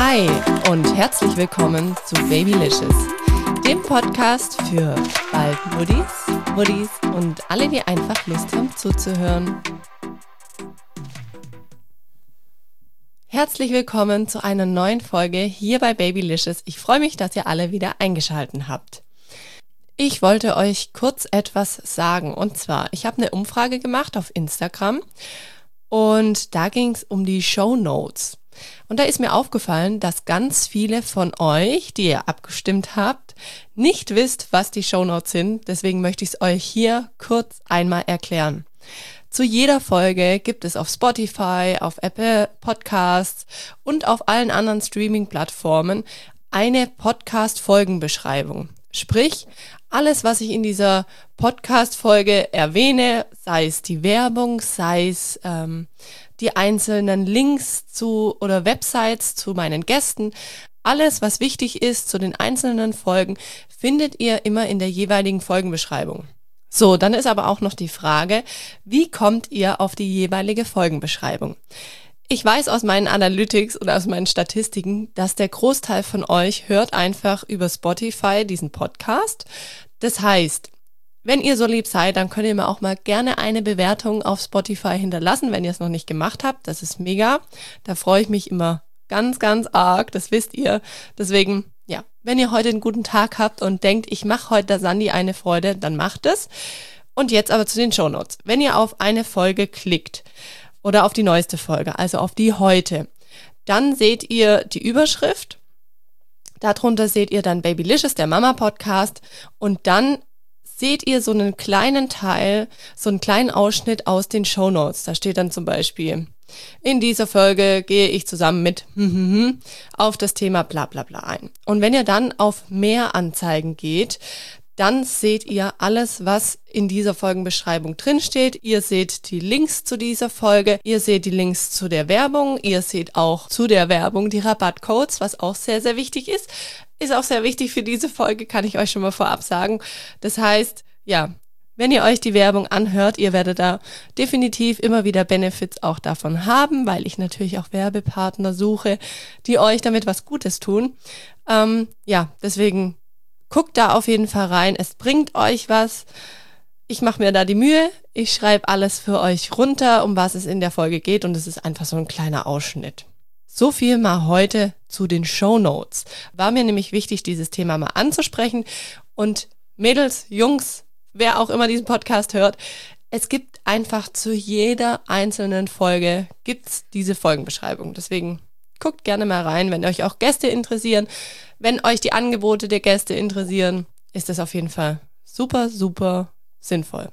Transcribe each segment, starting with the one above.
Hi und herzlich willkommen zu Babylicious, dem Podcast für bald Muddies und alle, die einfach Lust haben zuzuhören. Herzlich willkommen zu einer neuen Folge hier bei Babylicious. Ich freue mich, dass ihr alle wieder eingeschaltet habt. Ich wollte euch kurz etwas sagen, und zwar, ich habe eine Umfrage gemacht auf Instagram und da ging es um die Shownotes. Und da ist mir aufgefallen, dass ganz viele von euch, die ihr abgestimmt habt, nicht wisst, was die Shownotes sind. Deswegen möchte ich es euch hier kurz einmal erklären. Zu jeder Folge gibt es auf Spotify, auf Apple Podcasts und auf allen anderen Streaming-Plattformen eine Podcast-Folgenbeschreibung. Sprich, alles, was ich in dieser Podcast-Folge erwähne, sei es die Werbung, sei es die einzelnen Links zu oder Websites zu meinen Gästen, alles, was wichtig ist zu den einzelnen Folgen, findet ihr immer in der jeweiligen Folgenbeschreibung. So, dann ist aber auch noch die Frage, wie kommt ihr auf die jeweilige Folgenbeschreibung? Ich weiß aus meinen Analytics und aus meinen Statistiken, dass der Großteil von euch hört einfach über Spotify diesen Podcast. Das heißt, wenn ihr so lieb seid, dann könnt ihr mir auch mal gerne eine Bewertung auf Spotify hinterlassen, wenn ihr es noch nicht gemacht habt. Das ist mega. Da freue ich mich immer ganz, ganz arg. Das wisst ihr. Deswegen, ja, wenn ihr heute einen guten Tag habt und denkt, ich mache heute der Sandy eine Freude, dann macht es. Und jetzt aber zu den Shownotes. Wenn ihr auf eine Folge klickt oder auf die neueste Folge, also auf die heute, dann seht ihr die Überschrift. Darunter seht ihr dann Babylicious, der Mama-Podcast. Und dann seht ihr so einen kleinen Teil, so einen kleinen Ausschnitt aus den Shownotes. Da steht dann zum Beispiel, in dieser Folge gehe ich zusammen mit auf das Thema bla bla bla ein. Und wenn ihr dann auf mehr Anzeigen geht, dann seht ihr alles, was in dieser Folgenbeschreibung drinsteht. Ihr seht die Links zu dieser Folge, ihr seht die Links zu der Werbung, ihr seht auch zu der Werbung die Rabattcodes, was auch sehr, sehr wichtig ist. Ist auch sehr wichtig für diese Folge, kann ich euch schon mal vorab sagen. Das heißt, ja, wenn ihr euch die Werbung anhört, ihr werdet da definitiv immer wieder Benefits auch davon haben, weil ich natürlich auch Werbepartner suche, die euch damit was Gutes tun. Ja, deswegen guckt da auf jeden Fall rein. Es bringt euch was. Ich mache mir da die Mühe. Ich schreibe alles für euch runter, um was es in der Folge geht. Und es ist einfach so ein kleiner Ausschnitt. So viel mal heute zu den Shownotes. War mir nämlich wichtig, dieses Thema mal anzusprechen. Und Mädels, Jungs, wer auch immer diesen Podcast hört, es gibt einfach zu jeder einzelnen Folge gibt's diese Folgenbeschreibung. Deswegen guckt gerne mal rein, wenn euch auch Gäste interessieren. Wenn euch die Angebote der Gäste interessieren, ist das auf jeden Fall super, super sinnvoll.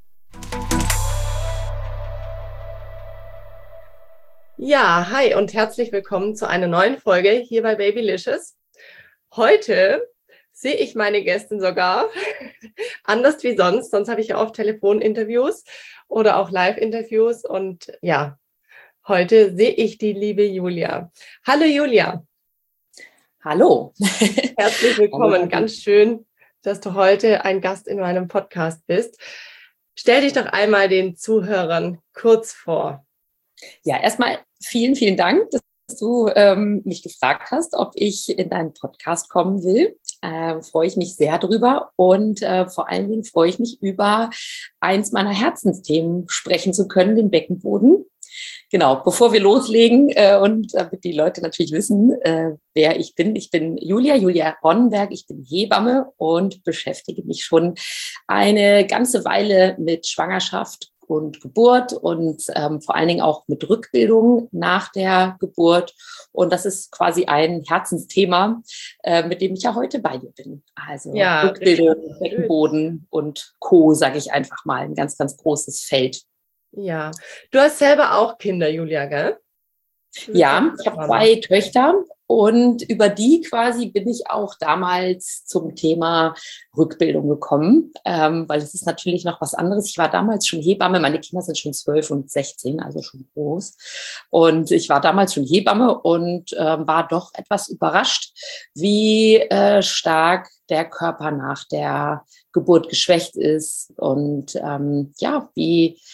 Ja, hi und herzlich willkommen zu einer neuen Folge hier bei Babylicious. Heute sehe ich meine Gästin sogar anders wie sonst. Sonst habe ich ja oft Telefoninterviews oder auch Live-Interviews. Und ja, heute sehe ich die liebe Julia. Hallo Julia. Hallo. Herzlich willkommen. Hallo. Ganz schön, dass du heute ein Gast in meinem Podcast bist. Stell dich doch einmal den Zuhörern kurz vor. Ja, erstmal vielen, vielen Dank, dass du mich gefragt hast, ob ich in deinen Podcast kommen will. Freue ich mich sehr drüber und vor allen Dingen freue ich mich über eins meiner Herzensthemen sprechen zu können, den Beckenboden. Genau, bevor wir loslegen und damit die Leute natürlich wissen, wer ich bin. Ich bin Julia Ronnenberg, ich bin Hebamme und beschäftige mich schon eine ganze Weile mit Schwangerschaft und Geburt und vor allen Dingen auch mit Rückbildung nach der Geburt. Und das ist quasi ein Herzensthema, mit dem ich ja heute bei dir bin. Also ja, Rückbildung, Beckenboden und Co., sage ich einfach mal, ein ganz, ganz großes Feld. Ja, du hast selber auch Kinder, Julia, gell? Ja, ich habe 2 Töchter und über die quasi bin ich auch damals zum Thema Rückbildung gekommen, weil es ist natürlich noch was anderes. Ich war damals schon Hebamme, meine Kinder sind schon 12 und 16, also schon groß. Und ich war damals schon Hebamme und war doch etwas überrascht, wie stark der Körper nach der Geburt geschwächt ist und ja, wie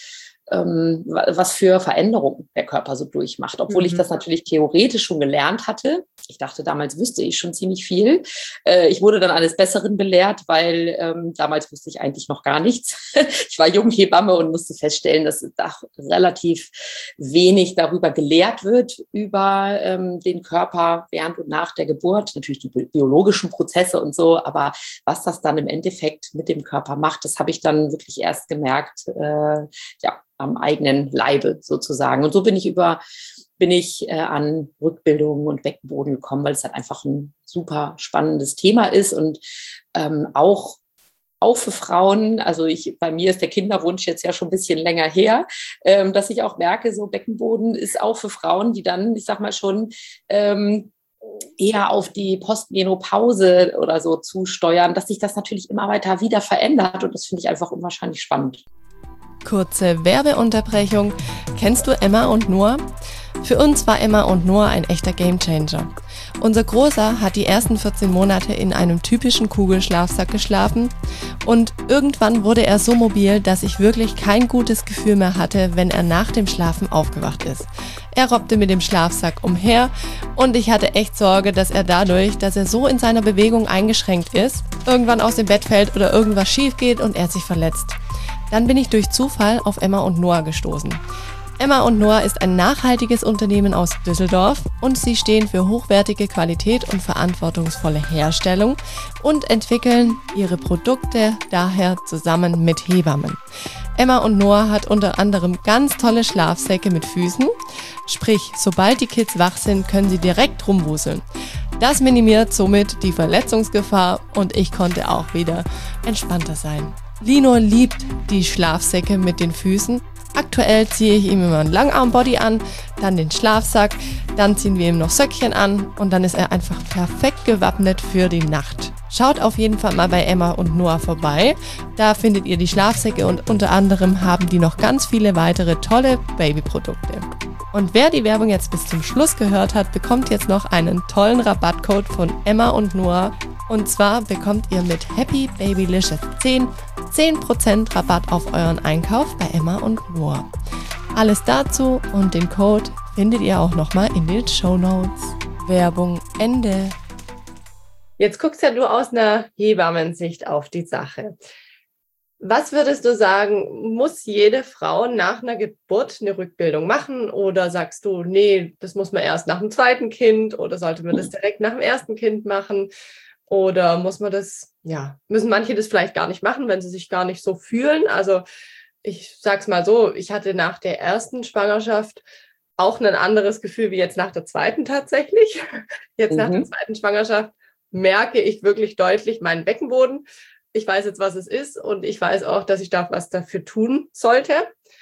was für Veränderungen der Körper so durchmacht. Obwohl ich das natürlich theoretisch schon gelernt hatte. Ich dachte, damals wüsste ich schon ziemlich viel. Ich wurde dann eines Besseren belehrt, weil damals wusste ich eigentlich noch gar nichts. Ich war Junghebamme und musste feststellen, dass da relativ wenig darüber gelehrt wird, über den Körper während und nach der Geburt. Natürlich die biologischen Prozesse und so, aber was das dann im Endeffekt mit dem Körper macht, das habe ich dann wirklich erst gemerkt, am eigenen Leibe sozusagen. Und so bin ich an Rückbildung und Beckenboden gekommen, weil es halt einfach ein super spannendes Thema ist und auch für Frauen, also bei mir ist der Kinderwunsch jetzt ja schon ein bisschen länger her, dass ich auch merke, so Beckenboden ist auch für Frauen, die dann, ich sag mal schon, eher auf die Postmenopause oder so zusteuern, dass sich das natürlich immer weiter wieder verändert und das finde ich einfach unwahrscheinlich spannend. Kurze Werbeunterbrechung. Kennst du Emma und Noah? Für uns war Emma und Noah ein echter Gamechanger. Unser Großer hat die ersten 14 Monate in einem typischen Kugelschlafsack geschlafen und irgendwann wurde er so mobil, dass ich wirklich kein gutes Gefühl mehr hatte, wenn er nach dem Schlafen aufgewacht ist. Er robbte mit dem Schlafsack umher und ich hatte echt Sorge, dass er dadurch, dass er so in seiner Bewegung eingeschränkt ist, irgendwann aus dem Bett fällt oder irgendwas schief geht und er sich verletzt. Dann bin ich durch Zufall auf Emma und Noah gestoßen. Emma und Noah ist ein nachhaltiges Unternehmen aus Düsseldorf und sie stehen für hochwertige Qualität und verantwortungsvolle Herstellung und entwickeln ihre Produkte daher zusammen mit Hebammen. Emma und Noah hat unter anderem ganz tolle Schlafsäcke mit Füßen, sprich, sobald die Kids wach sind, können sie direkt rumwuseln. Das minimiert somit die Verletzungsgefahr und ich konnte auch wieder entspannter sein. Lino liebt die Schlafsäcke mit den Füßen. Aktuell ziehe ich ihm immer einen Langarm-Body an, dann den Schlafsack, dann ziehen wir ihm noch Söckchen an und dann ist er einfach perfekt gewappnet für die Nacht. Schaut auf jeden Fall mal bei Emma und Noah vorbei. Da findet ihr die Schlafsäcke und unter anderem haben die noch ganz viele weitere tolle Babyprodukte. Und wer die Werbung jetzt bis zum Schluss gehört hat, bekommt jetzt noch einen tollen Rabattcode von Emma und Noah. Und zwar bekommt ihr mit Happy Babylicious 10% Rabatt auf euren Einkauf bei Emma und Noah. Alles dazu und den Code findet ihr auch nochmal in den Shownotes. Werbung Ende. Jetzt guckst ja du aus einer Hebammensicht auf die Sache. Was würdest du sagen, muss jede Frau nach einer Geburt eine Rückbildung machen oder sagst du, nee, das muss man erst nach dem zweiten Kind oder sollte man das direkt nach dem ersten Kind machen? Oder müssen manche das vielleicht gar nicht machen, wenn sie sich gar nicht so fühlen? Also ich sag's mal so, ich hatte nach der ersten Schwangerschaft auch ein anderes Gefühl wie jetzt nach der zweiten tatsächlich. Jetzt nach der zweiten Schwangerschaft merke ich wirklich deutlich meinen Beckenboden. Ich weiß jetzt, was es ist und ich weiß auch, dass ich da was dafür tun sollte.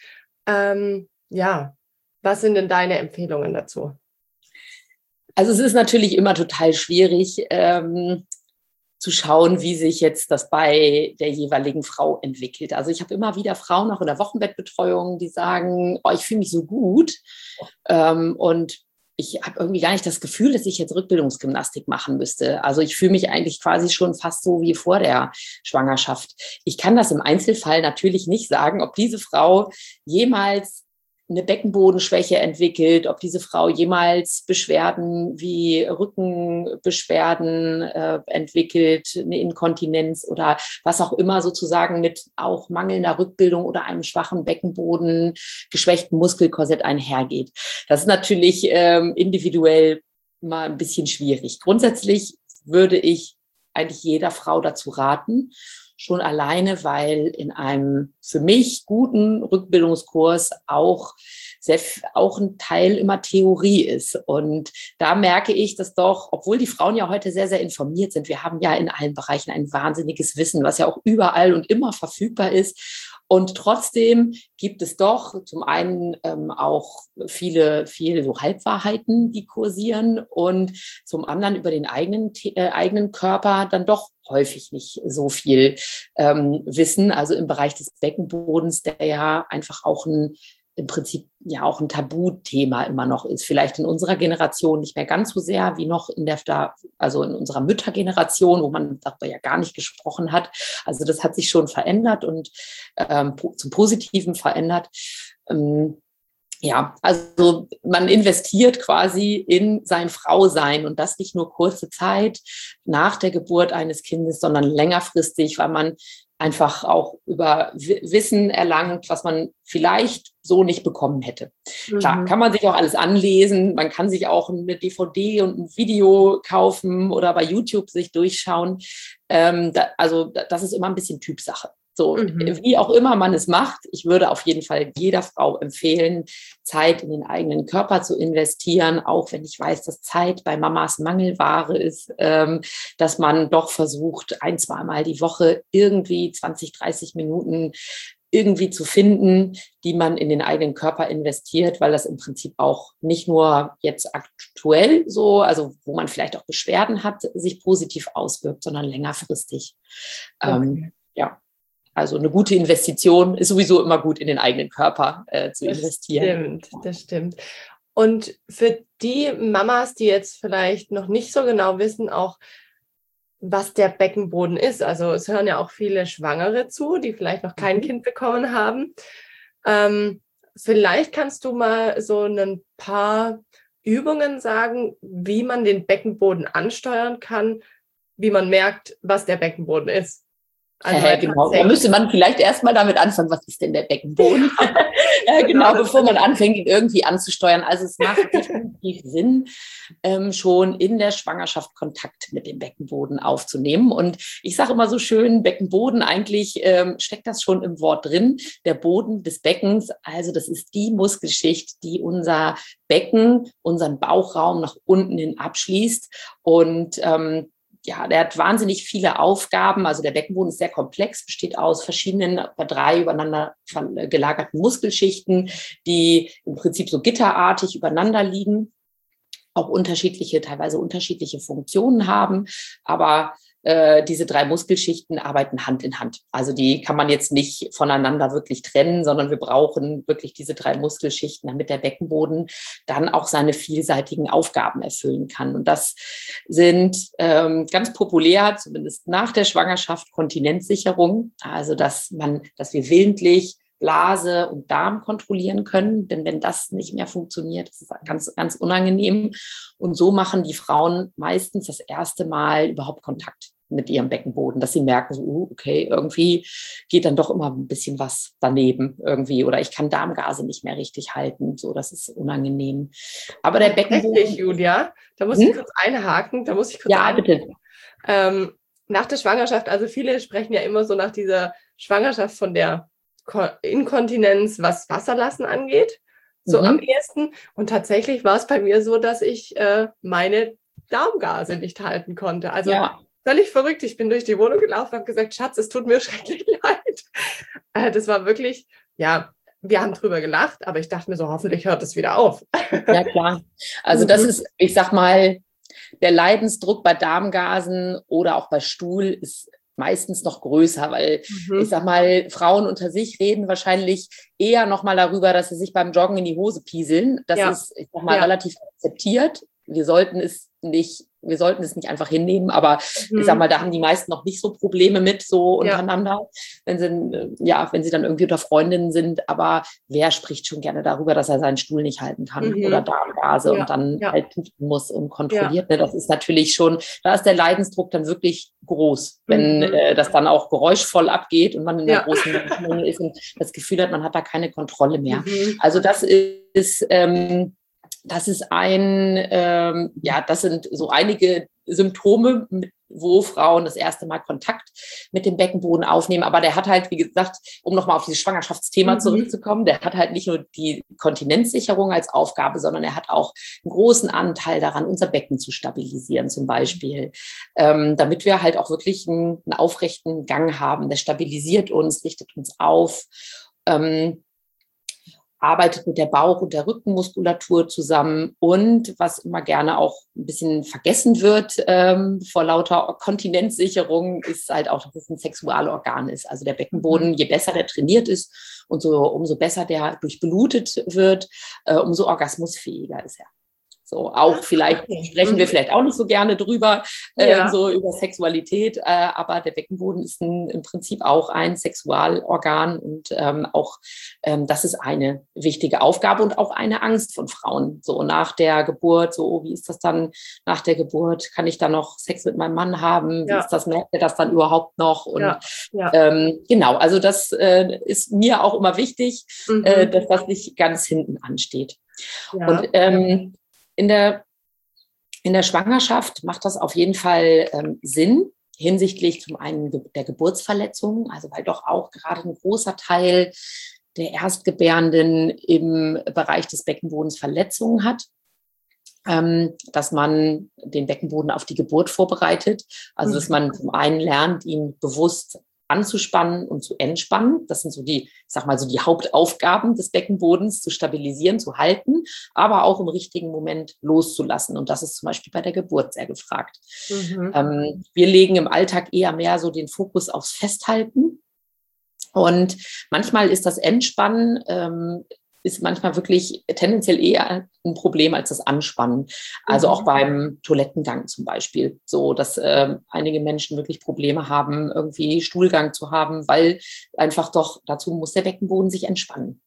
Was sind denn deine Empfehlungen dazu? Also es ist natürlich immer total schwierig zu schauen, wie sich jetzt das bei der jeweiligen Frau entwickelt. Also ich habe immer wieder Frauen auch in der Wochenbettbetreuung, die sagen, ich fühle mich so gut und ich habe irgendwie gar nicht das Gefühl, dass ich jetzt Rückbildungsgymnastik machen müsste. Also ich fühle mich eigentlich quasi schon fast so wie vor der Schwangerschaft. Ich kann das im Einzelfall natürlich nicht sagen, ob diese Frau jemals eine Beckenbodenschwäche entwickelt, ob diese Frau jemals Beschwerden wie Rückenbeschwerden entwickelt, eine Inkontinenz oder was auch immer sozusagen mit auch mangelnder Rückbildung oder einem schwachen Beckenboden, geschwächten Muskelkorsett einhergeht. Das ist natürlich individuell mal ein bisschen schwierig. Grundsätzlich würde ich eigentlich jeder Frau dazu raten, schon alleine, weil in einem für mich guten Rückbildungskurs auch ein Teil immer Theorie ist. Und da merke ich, dass doch, obwohl die Frauen ja heute sehr, sehr informiert sind, wir haben ja in allen Bereichen ein wahnsinniges Wissen, was ja auch überall und immer verfügbar ist. Und trotzdem gibt es doch zum einen auch viele so Halbwahrheiten, die kursieren und zum anderen über den eigenen Körper dann doch häufig nicht so viel Wissen. Also im Bereich des Beckenbodens, der ja einfach auch im Prinzip ja auch ein Tabuthema immer noch ist. Vielleicht in unserer Generation nicht mehr ganz so sehr wie noch in unserer Müttergeneration, wo man darüber ja gar nicht gesprochen hat. Also das hat sich schon verändert und zum Positiven verändert. Ja, also man investiert quasi in sein Frausein und das nicht nur kurze Zeit nach der Geburt eines Kindes, sondern längerfristig, weil man einfach auch über Wissen erlangt, was man vielleicht so nicht bekommen hätte. Klar, kann man sich auch alles anlesen, man kann sich auch eine DVD und ein Video kaufen oder bei YouTube sich durchschauen. Das ist immer ein bisschen Typsache. So, wie auch immer man es macht, ich würde auf jeden Fall jeder Frau empfehlen, Zeit in den eigenen Körper zu investieren, auch wenn ich weiß, dass Zeit bei Mamas Mangelware ist, dass man doch versucht, 1-2 Mal die Woche irgendwie 20, 30 Minuten irgendwie zu finden, die man in den eigenen Körper investiert, weil das im Prinzip auch nicht nur jetzt aktuell so, also wo man vielleicht auch Beschwerden hat, sich positiv auswirkt, sondern längerfristig. Okay. Ja. Also eine gute Investition ist sowieso immer gut, in den eigenen Körper zu investieren. Das stimmt. Und für die Mamas, die jetzt vielleicht noch nicht so genau wissen, auch was der Beckenboden ist. Also es hören ja auch viele Schwangere zu, die vielleicht noch kein Kind bekommen haben. Vielleicht kannst du mal so ein paar Übungen sagen, wie man den Beckenboden ansteuern kann, wie man merkt, was der Beckenboden ist. Also genau, da müsste man vielleicht erstmal damit anfangen, was ist denn der Beckenboden? Genau, bevor man anfängt, ihn irgendwie anzusteuern. Also es macht definitiv Sinn, schon in der Schwangerschaft Kontakt mit dem Beckenboden aufzunehmen. Und ich sage immer so schön, Beckenboden, eigentlich steckt das schon im Wort drin, der Boden des Beckens. Also das ist die Muskelschicht, die unser Becken, unseren Bauchraum nach unten hin abschließt. Und der hat wahnsinnig viele Aufgaben. Also der Beckenboden ist sehr komplex, besteht aus verschiedenen, 3 übereinander gelagerten Muskelschichten, die im Prinzip so gitterartig übereinander liegen, auch teilweise unterschiedliche Funktionen haben. Aber diese 3 Muskelschichten arbeiten Hand in Hand. Also die kann man jetzt nicht voneinander wirklich trennen, sondern wir brauchen wirklich diese 3 Muskelschichten, damit der Beckenboden dann auch seine vielseitigen Aufgaben erfüllen kann. Und das sind ganz populär, zumindest nach der Schwangerschaft, Kontinenzsicherung. Also dass wir willentlich Blase und Darm kontrollieren können, denn wenn das nicht mehr funktioniert, ist es ganz, ganz unangenehm. Und so machen die Frauen meistens das erste Mal überhaupt Kontakt mit ihrem Beckenboden, dass sie merken, so, okay, irgendwie geht dann doch immer ein bisschen was daneben irgendwie oder ich kann Darmgase nicht mehr richtig halten, so, das ist unangenehm. Aber der Beckenboden... Richtig, Julia, da muss ich kurz einhaken, bitte. Nach der Schwangerschaft, also viele sprechen ja immer so nach dieser Schwangerschaft von der Inkontinenz, was Wasserlassen angeht, so am ehesten. Und tatsächlich war es bei mir so, dass ich meine Darmgase nicht halten konnte. Also völlig verrückt. Ich bin durch die Wohnung gelaufen und habe gesagt, Schatz, es tut mir schrecklich leid. Das war wirklich, wir haben drüber gelacht, aber ich dachte mir so, hoffentlich hört es wieder auf. Ja, klar. Also das ist, ich sag mal, der Leidensdruck bei Darmgasen oder auch bei Stuhl ist meistens noch größer, weil ich sag mal, Frauen unter sich reden wahrscheinlich eher noch mal darüber, dass sie sich beim Joggen in die Hose pieseln. Das ist, ich sag mal, relativ akzeptiert. Wir sollten es nicht einfach hinnehmen, aber ich sag mal, da haben die meisten noch nicht so Probleme mit, so untereinander, wenn sie dann irgendwie unter Freundinnen sind, aber wer spricht schon gerne darüber, dass er seinen Stuhl nicht halten kann oder Darmgase und dann halt putzen muss und kontrolliert. Ne? Das ist natürlich schon, da ist der Leidensdruck dann wirklich groß, wenn das dann auch geräuschvoll abgeht und man in einer großen Menge ist und das Gefühl hat, man hat da keine Kontrolle mehr. Also das ist das sind so einige Symptome, wo Frauen das erste Mal Kontakt mit dem Beckenboden aufnehmen. Aber der hat halt, wie gesagt, um nochmal auf dieses Schwangerschaftsthema zurückzukommen, der hat halt nicht nur die Kontinenzsicherung als Aufgabe, sondern er hat auch einen großen Anteil daran, unser Becken zu stabilisieren zum Beispiel, damit wir halt auch wirklich einen aufrechten Gang haben. Der stabilisiert uns, richtet uns auf, arbeitet mit der Bauch- und der Rückenmuskulatur zusammen und was immer gerne auch ein bisschen vergessen wird vor lauter Kontinenzsicherung, ist halt auch, dass es ein Sexualorgan ist. Also der Beckenboden, je besser der trainiert ist und umso besser der durchblutet wird, umso orgasmusfähiger ist er. So auch vielleicht sprechen wir vielleicht auch nicht so gerne drüber, so über Sexualität, aber der Beckenboden ist im Prinzip auch ein Sexualorgan und das ist eine wichtige Aufgabe und auch eine Angst von Frauen. So nach der Geburt, so wie ist das dann nach der Geburt? Kann ich dann noch Sex mit meinem Mann haben? Wie ist das, merkt er das dann überhaupt noch? Und genau, also das ist mir auch immer wichtig, dass das nicht ganz hinten ansteht. Ja. Und in der Schwangerschaft macht das auf jeden Fall Sinn hinsichtlich zum einen der Geburtsverletzungen, also weil doch auch gerade ein großer Teil der Erstgebärenden im Bereich des Beckenbodens Verletzungen hat, dass man den Beckenboden auf die Geburt vorbereitet, also dass man zum einen lernt, ihn bewusst anzuspannen und zu entspannen. Das sind so die, ich sag mal, so die Hauptaufgaben des Beckenbodens, zu stabilisieren, zu halten, aber auch im richtigen Moment loszulassen. Und das ist zum Beispiel bei der Geburt sehr gefragt. Wir legen im Alltag eher mehr so den Fokus aufs Festhalten. Und manchmal ist das Entspannen ist manchmal wirklich tendenziell eher ein Problem als das Anspannen. Also auch beim Toilettengang zum Beispiel. So, dass einige Menschen wirklich Probleme haben, irgendwie Stuhlgang zu haben, weil einfach doch dazu muss der Beckenboden sich entspannen.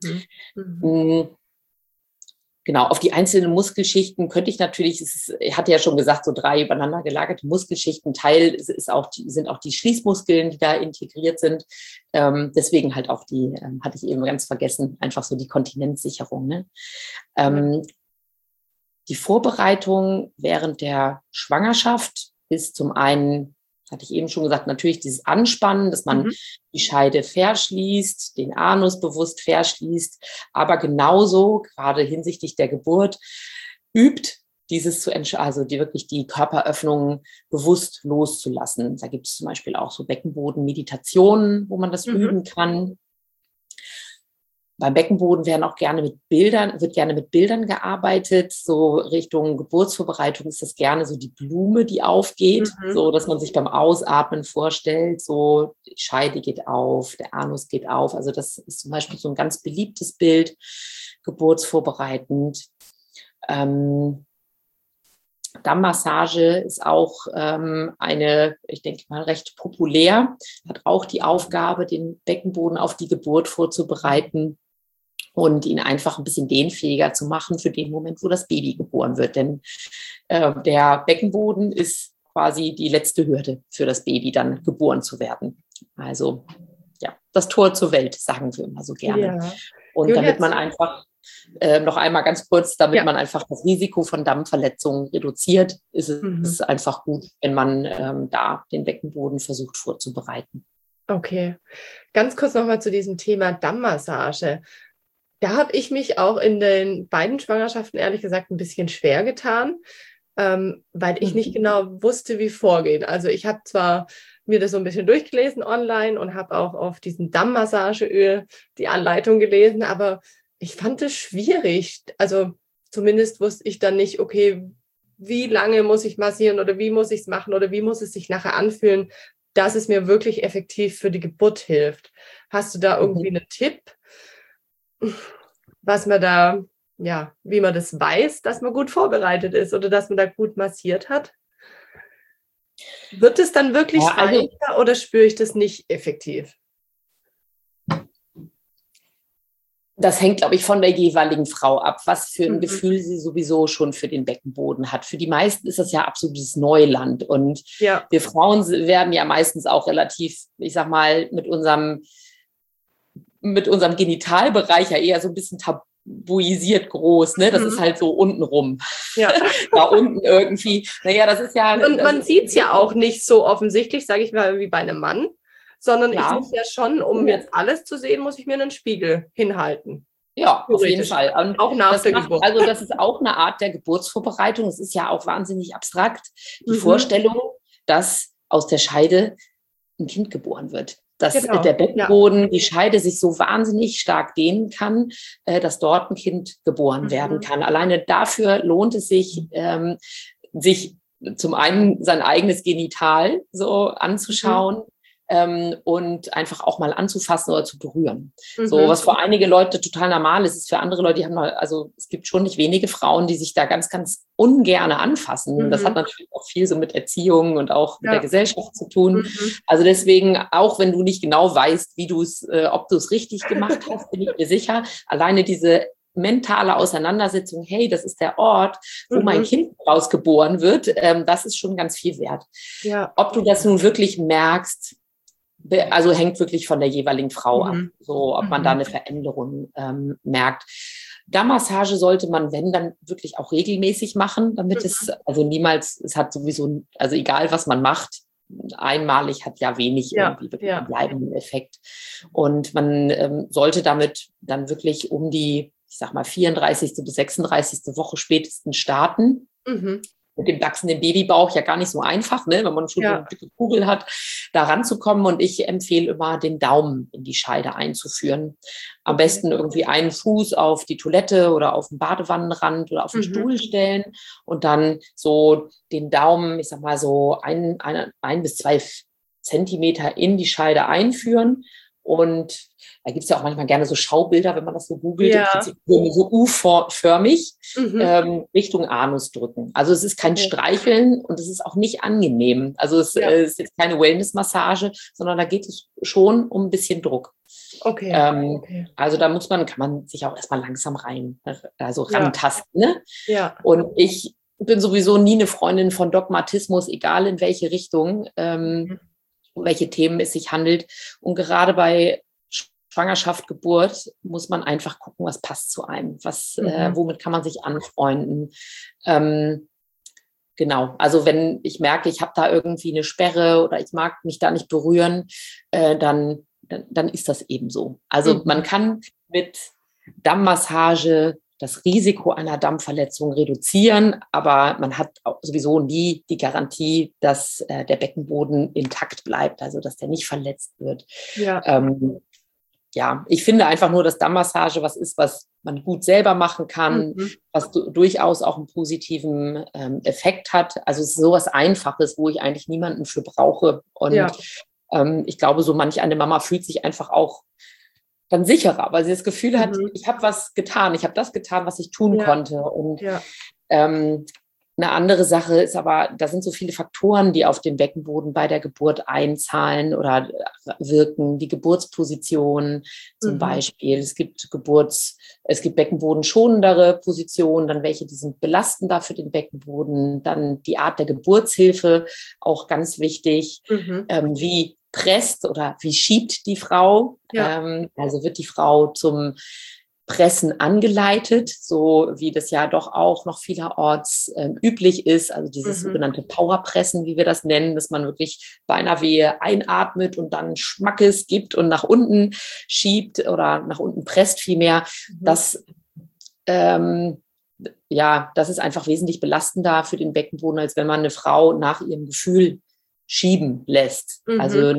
Genau, auf die einzelnen Muskelschichten könnte ich natürlich, ich hatte ja schon gesagt, so 3 übereinander gelagerte Muskelschichten. Teil sind auch die Schließmuskeln, die da integriert sind. Deswegen halt auch die, hatte ich eben ganz vergessen, einfach so die Kontinenzsicherung. Ne? Die Vorbereitung während der Schwangerschaft ist zum einen, hatte ich eben schon gesagt, natürlich dieses Anspannen, dass man die Scheide verschließt, den Anus bewusst verschließt, aber genauso, gerade hinsichtlich der Geburt, übt dieses wirklich die Körperöffnungen bewusst loszulassen. Da gibt es zum Beispiel auch so Beckenboden-Meditationen, wo man das üben kann. Beim Beckenboden wird gerne mit Bildern gearbeitet. So Richtung Geburtsvorbereitung ist das gerne so die Blume, die aufgeht, so dass man sich beim Ausatmen vorstellt, so die Scheide geht auf, der Anus geht auf. Also das ist zum Beispiel so ein ganz beliebtes Bild, geburtsvorbereitend. Dammmassage ist auch ich denke mal, recht populär, hat auch die Aufgabe, den Beckenboden auf die Geburt vorzubereiten und ihn einfach ein bisschen dehnfähiger zu machen für den Moment, wo das Baby geboren wird. Denn der Beckenboden ist quasi die letzte Hürde für das Baby, dann geboren zu werden. Also ja, das Tor zur Welt, sagen wir immer so gerne. Ja. Und Julia, damit man einfach noch einmal ganz kurz, damit man einfach das Risiko von Dammverletzungen reduziert, ist es einfach gut, wenn man da den Beckenboden versucht vorzubereiten. Okay, ganz kurz nochmal zu diesem Thema Dammmassage. Da habe ich mich auch in den beiden Schwangerschaften ehrlich gesagt ein bisschen schwer getan, weil ich nicht genau wusste, wie vorgehen. Also ich habe zwar mir das so ein bisschen durchgelesen online und habe auch auf diesen Dammmassageöl die Anleitung gelesen, aber ich fand es schwierig. Also zumindest wusste ich dann nicht, okay, wie lange muss ich massieren oder wie muss ich es machen oder wie muss es sich nachher anfühlen, dass es mir wirklich effektiv für die Geburt hilft. Hast du da irgendwie einen Tipp, was man da, wie man das weiß, dass man gut vorbereitet ist oder dass man da gut massiert hat? Wird es dann wirklich weicher oder spüre ich das nicht effektiv? Das hängt, glaube ich, von der jeweiligen Frau ab, was für ein Gefühl sie sowieso schon für den Beckenboden hat. Für die meisten ist das ja absolutes Neuland. Und wir Frauen werden ja meistens auch relativ, ich sag mal, mit unserem Genitalbereich ja eher so ein bisschen tabuisiert groß. Ne? Das ist halt so untenrum. Ja. Da unten irgendwie. Naja, das ist ja... Und man sieht es ja auch nicht so offensichtlich, sage ich mal, wie bei einem Mann. Sondern ich muss ja schon, um jetzt alles zu sehen, muss ich mir einen Spiegel hinhalten. Ja, auf jeden Fall. Und auch nach der Geburt. Also das ist auch eine Art der Geburtsvorbereitung. Es ist ja auch wahnsinnig abstrakt, die Vorstellung, dass aus der Scheide ein Kind geboren wird. Dass der Beckenboden, die Scheide sich so wahnsinnig stark dehnen kann, dass dort ein Kind geboren werden kann. Alleine dafür lohnt es sich, sich zum einen sein eigenes Genital so anzuschauen, und einfach auch mal anzufassen oder zu berühren. So, was für einige Leute total normal ist, ist für andere Leute, die haben also es gibt schon nicht wenige Frauen, die sich da ganz, ganz ungerne anfassen. Das hat natürlich auch viel so mit Erziehung und auch mit der Gesellschaft zu tun. Also deswegen, auch wenn du nicht genau weißt, ob du es richtig gemacht hast, bin ich mir sicher, alleine diese mentale Auseinandersetzung, hey, das ist der Ort, wo mein Kind rausgeboren wird, das ist schon ganz viel wert. Ja. Ob du das nun wirklich merkst, also hängt wirklich von der jeweiligen Frau ab, so ob man da eine Veränderung merkt. Dammmassage sollte man, wenn, dann wirklich auch regelmäßig machen, damit es hat sowieso, also egal was man macht, einmalig hat ja wenig irgendwie einen bleibenden Effekt. Und man sollte damit dann wirklich um die, ich sag mal, 34. bis 36. Woche spätestens starten. Mit dem wachsenden Babybauch ja gar nicht so einfach, ne, wenn man schon so eine dicke Kugel hat, da ranzukommen. Und ich empfehle immer, den Daumen in die Scheide einzuführen. Am besten irgendwie einen Fuß auf die Toilette oder auf den Badewannenrand oder auf den Stuhl stellen und dann so den Daumen, ich sag mal so ein bis 2 Zentimeter in die Scheide einführen. Und da gibt es ja auch manchmal gerne so Schaubilder, wenn man das so googelt, im Prinzip so U-förmig Richtung Anus drücken. Also es ist kein Streicheln und es ist auch nicht angenehm. Also es ist jetzt keine Wellness-Massage, sondern da geht es schon um ein bisschen Druck. Also da kann man sich auch erstmal langsam rantasten. Ne? Ja. Und ich bin sowieso nie eine Freundin von Dogmatismus, egal in welche Richtung. Um welche Themen es sich handelt. Und gerade bei Schwangerschaft, Geburt muss man einfach gucken, was passt zu einem. Womit kann man sich anfreunden? Genau, also wenn ich merke, ich habe da irgendwie eine Sperre oder ich mag mich da nicht berühren, dann ist das eben so. Also man kann mit Dammmassage das Risiko einer Dammverletzung reduzieren, aber man hat sowieso nie die Garantie, dass der Beckenboden intakt bleibt, also dass der nicht verletzt wird. Ich finde einfach nur, dass Dammmassage was ist, was man gut selber machen kann, was durchaus auch einen positiven Effekt hat. Also es ist sowas Einfaches, wo ich eigentlich niemanden für brauche. Und ich glaube, so manch eine Mama fühlt sich einfach auch dann sicherer, weil sie das Gefühl hat, ich habe was getan, ich habe das getan, was ich tun konnte. Und eine andere Sache ist aber, da sind so viele Faktoren, die auf den Beckenboden bei der Geburt einzahlen oder wirken. Die Geburtsposition zum Beispiel. Es gibt beckenbodenschonendere Positionen, dann welche, die sind belastender für den Beckenboden. Dann die Art der Geburtshilfe, auch ganz wichtig. Wie presst oder wie schiebt die Frau? Also wird die Frau zum Pressen angeleitet, so wie das ja doch auch noch vielerorts üblich ist, also dieses sogenannte Powerpressen, wie wir das nennen, dass man wirklich bei einer Wehe einatmet und dann Schmackes gibt und nach unten schiebt oder nach unten presst vielmehr. Das ist einfach wesentlich belastender für den Beckenboden, als wenn man eine Frau nach ihrem Gefühl schieben lässt. Also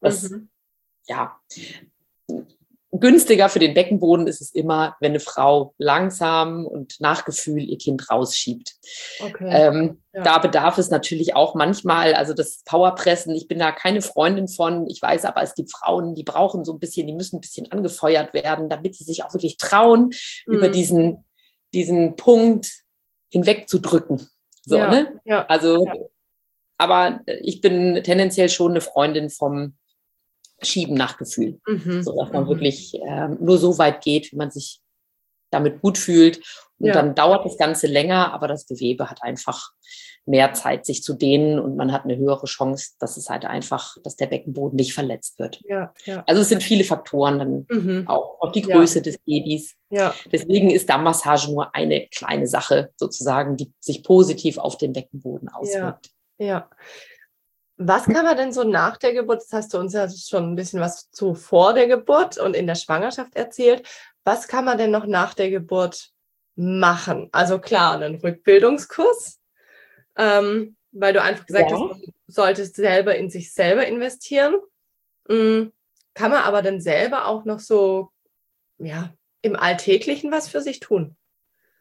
günstiger für den Beckenboden ist es immer, wenn eine Frau langsam und nach Gefühl ihr Kind rausschiebt. Da bedarf es natürlich auch manchmal, also das Powerpressen, ich bin da keine Freundin von, ich weiß aber, es gibt Frauen, die brauchen so ein bisschen, die müssen ein bisschen angefeuert werden, damit sie sich auch wirklich trauen, über diesen Punkt hinwegzudrücken. So, ne? Aber ich bin tendenziell schon eine Freundin vom Schieben nach Gefühl, sodass man wirklich nur so weit geht, wie man sich damit gut fühlt. Und dann dauert das Ganze länger, aber das Gewebe hat einfach mehr Zeit, sich zu dehnen und man hat eine höhere Chance, dass dass der Beckenboden nicht verletzt wird. Also es sind viele Faktoren, dann auch die Größe des Babys. Deswegen ist Dammmassage nur eine kleine Sache sozusagen, die sich positiv auf den Beckenboden auswirkt. Was kann man denn so nach der Geburt, das hast du uns ja schon ein bisschen was zu vor der Geburt und in der Schwangerschaft erzählt, was kann man denn noch nach der Geburt machen? Also klar, einen Rückbildungskurs, weil du einfach gesagt hast, man sollte selber in sich selber investieren. Kann man aber dann selber auch noch so im Alltäglichen was für sich tun?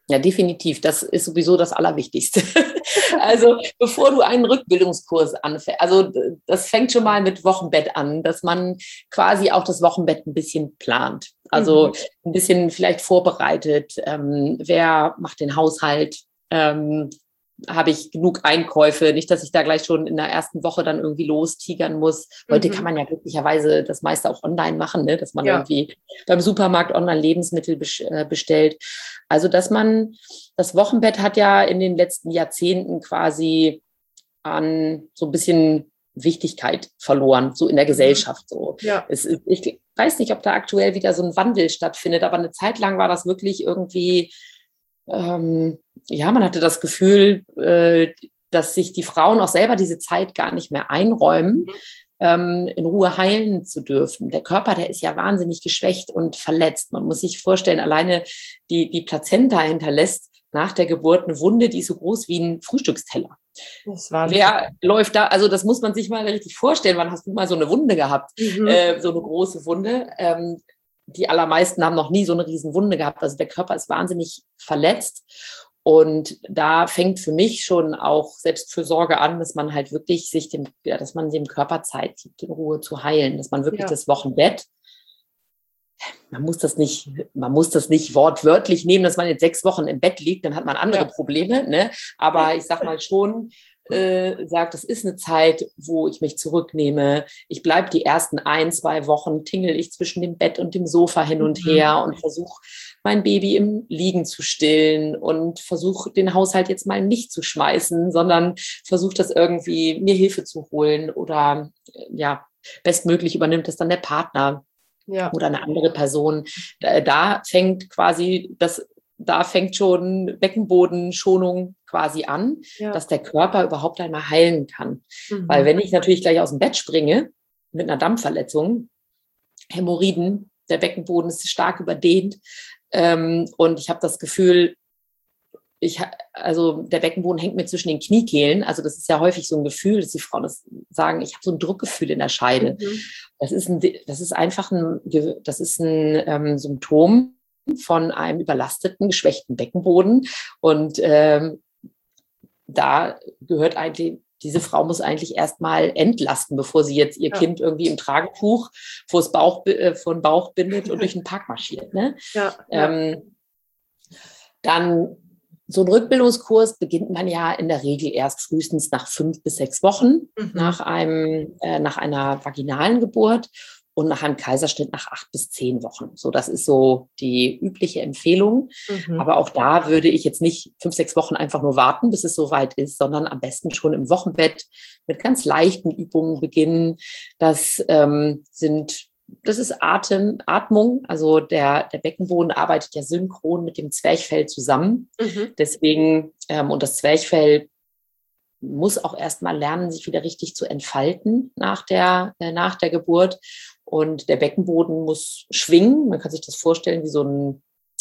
Ja, definitiv. Das ist sowieso das Allerwichtigste. Also bevor du einen Rückbildungskurs anfängst, also das fängt schon mal mit Wochenbett an, dass man quasi auch das Wochenbett ein bisschen plant. Also ein bisschen vielleicht vorbereitet. Wer macht den Haushalt? Habe ich genug Einkäufe? Nicht, dass ich da gleich schon in der ersten Woche dann irgendwie lostigern muss. Heute kann man ja glücklicherweise das meiste auch online machen, ne? Dass man irgendwie beim Supermarkt online Lebensmittel bestellt. Also, dass man, das Wochenbett hat ja in den letzten Jahrzehnten quasi an so ein bisschen Wichtigkeit verloren, so in der Gesellschaft. So. Ja. Ich weiß nicht, ob da aktuell wieder so ein Wandel stattfindet, aber eine Zeit lang war das wirklich irgendwie, man hatte das Gefühl, dass sich die Frauen auch selber diese Zeit gar nicht mehr einräumen, in Ruhe heilen zu dürfen. Der Körper, der ist ja wahnsinnig geschwächt und verletzt. Man muss sich vorstellen, alleine die Plazenta hinterlässt nach der Geburt eine Wunde, die ist so groß wie ein Frühstücksteller. Wer läuft da, also das muss man sich mal richtig vorstellen. Wann hast du mal so eine Wunde gehabt? So eine große Wunde. Die allermeisten haben noch nie so eine riesen Wunde gehabt. Also der Körper ist wahnsinnig verletzt. Und da fängt für mich schon auch Selbstfürsorge an, dass man halt wirklich dass man dem Körper Zeit gibt, in Ruhe zu heilen, dass man wirklich das Wochenbett, man muss das nicht wortwörtlich nehmen, dass man jetzt 6 Wochen im Bett liegt, dann hat man andere Probleme, ne? Aber ich sag mal schon, sagt, das ist eine Zeit, wo ich mich zurücknehme. Ich bleibe die ersten 1-2 Wochen, tingel ich zwischen dem Bett und dem Sofa hin und her und versuche, mein Baby im Liegen zu stillen und versuche, den Haushalt jetzt mal nicht zu schmeißen, sondern versuche das irgendwie, mir Hilfe zu holen oder bestmöglich übernimmt es dann der Partner oder eine andere Person. Da fängt schon Beckenbodenschonung quasi an, dass der Körper überhaupt einmal heilen kann. Weil wenn ich natürlich gleich aus dem Bett springe mit einer Dampfverletzung, Hämorrhoiden, der Beckenboden ist stark überdehnt und ich habe das Gefühl, der Beckenboden hängt mir zwischen den Kniekehlen. Also das ist ja häufig so ein Gefühl, dass die Frauen das sagen, ich habe so ein Druckgefühl in der Scheide. Das ist ein Symptom von einem überlasteten, geschwächten Beckenboden. Und da gehört eigentlich, diese Frau muss eigentlich erstmal entlasten, bevor sie jetzt ihr Kind irgendwie im Tragetuch vor den Bauch bindet und durch den Park marschiert. Ne? Dann so ein Rückbildungskurs beginnt man ja in der Regel erst frühestens nach 5 bis 6 Wochen nach einer vaginalen Geburt und nach einem Kaiserschnitt nach 8 bis 10 Wochen. So, das ist so die übliche Empfehlung. Aber auch da würde ich jetzt nicht 5, 6 Wochen einfach nur warten, bis es soweit ist, sondern am besten schon im Wochenbett mit ganz leichten Übungen beginnen. Das ist Atmung. Also der Beckenboden arbeitet ja synchron mit dem Zwerchfell zusammen. Deswegen, und das Zwerchfell muss auch erstmal lernen, sich wieder richtig zu entfalten nach der Geburt. Und der Beckenboden muss schwingen. Man kann sich das vorstellen wie so ein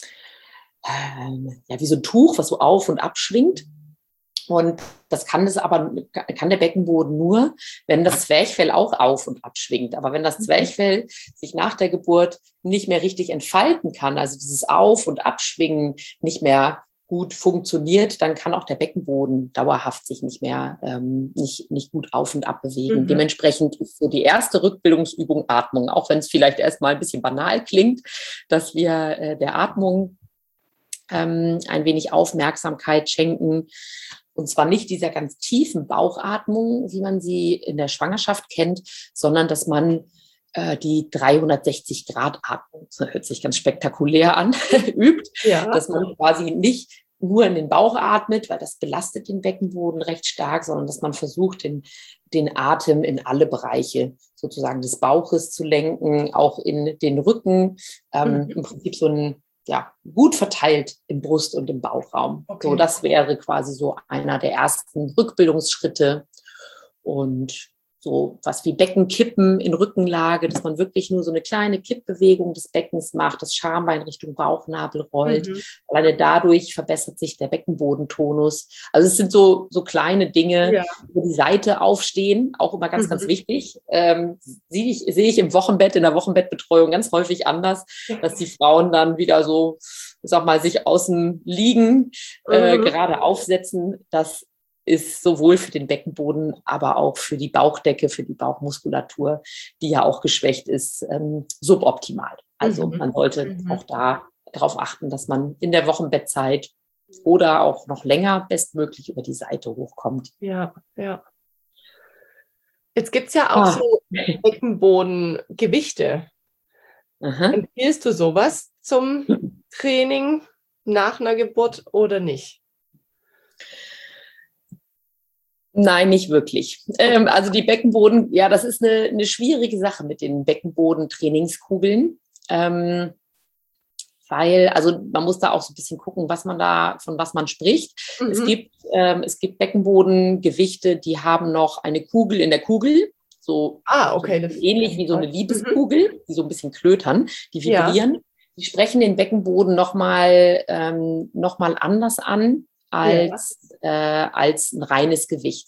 Tuch, was so auf und ab schwingt. Und das kann der Beckenboden nur, wenn das Zwerchfell auch auf und ab schwingt. Aber wenn das Zwerchfell sich nach der Geburt nicht mehr richtig entfalten kann, also dieses Auf- und Abschwingen nicht mehr gut funktioniert, dann kann auch der Beckenboden dauerhaft sich nicht mehr nicht gut auf und ab bewegen. Dementsprechend ist so die erste Rückbildungsübung Atmung, auch wenn es vielleicht erstmal ein bisschen banal klingt, dass wir der Atmung ein wenig Aufmerksamkeit schenken. Und zwar nicht dieser ganz tiefen Bauchatmung, wie man sie in der Schwangerschaft kennt, sondern dass man die 360-Grad-Atmung, das hört sich ganz spektakulär an, übt, dass man quasi nicht nur in den Bauch atmet, weil das belastet den Beckenboden recht stark, sondern dass man versucht, den Atem in alle Bereiche sozusagen des Bauches zu lenken, auch in den Rücken, im Prinzip so ein gut verteilt im Brust- und im Bauchraum. Okay. So, das wäre quasi so einer der ersten Rückbildungsschritte. Und so was wie Beckenkippen in Rückenlage, dass man wirklich nur so eine kleine Kippbewegung des Beckens macht, das Schambein Richtung Bauchnabel rollt. Alleine dadurch verbessert sich der Beckenbodentonus. Also es sind so kleine Dinge, wo die Seite aufstehen, auch immer ganz, ganz wichtig. Sehe ich im Wochenbett, in der Wochenbettbetreuung ganz häufig anders, dass die Frauen dann wieder so, ich sag mal, sich aus dem Liegen gerade aufsetzen. Das ist sowohl für den Beckenboden, aber auch für die Bauchdecke, für die Bauchmuskulatur, die ja auch geschwächt ist, suboptimal. Also man sollte auch da darauf achten, dass man in der Wochenbettzeit oder auch noch länger bestmöglich über die Seite hochkommt. Ja, ja. Jetzt gibt es ja auch so Beckenbodengewichte. Empfiehlst du sowas zum Training nach einer Geburt oder nicht? Nein, nicht wirklich. Also die Beckenboden, ja, das ist eine schwierige Sache mit den Beckenbodentrainingskugeln, weil, also man muss da auch so ein bisschen gucken, von was man spricht. Es gibt Beckenbodengewichte, die haben noch eine Kugel in der Kugel, so, okay. So ähnlich wie so eine Liebeskugel, die so ein bisschen klötern, die vibrieren. Ja. Die sprechen den Beckenboden noch mal anders an als ein reines Gewicht.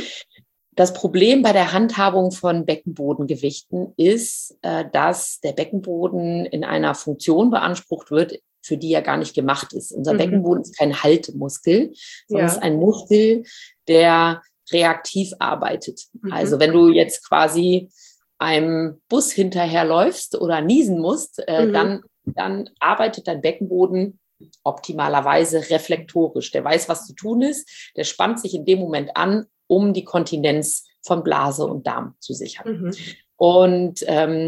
Das Problem bei der Handhabung von Beckenbodengewichten ist, dass der Beckenboden in einer Funktion beansprucht wird, für die er gar nicht gemacht ist. Unser Beckenboden ist kein Haltemuskel, sondern ist ein Muskel, der reaktiv arbeitet. Also wenn du jetzt quasi einem Bus hinterherläufst oder niesen musst, dann arbeitet dein Beckenboden optimalerweise reflektorisch. Der weiß, was zu tun ist. Der spannt sich in dem Moment an, um die Kontinenz von Blase und Darm zu sichern. Und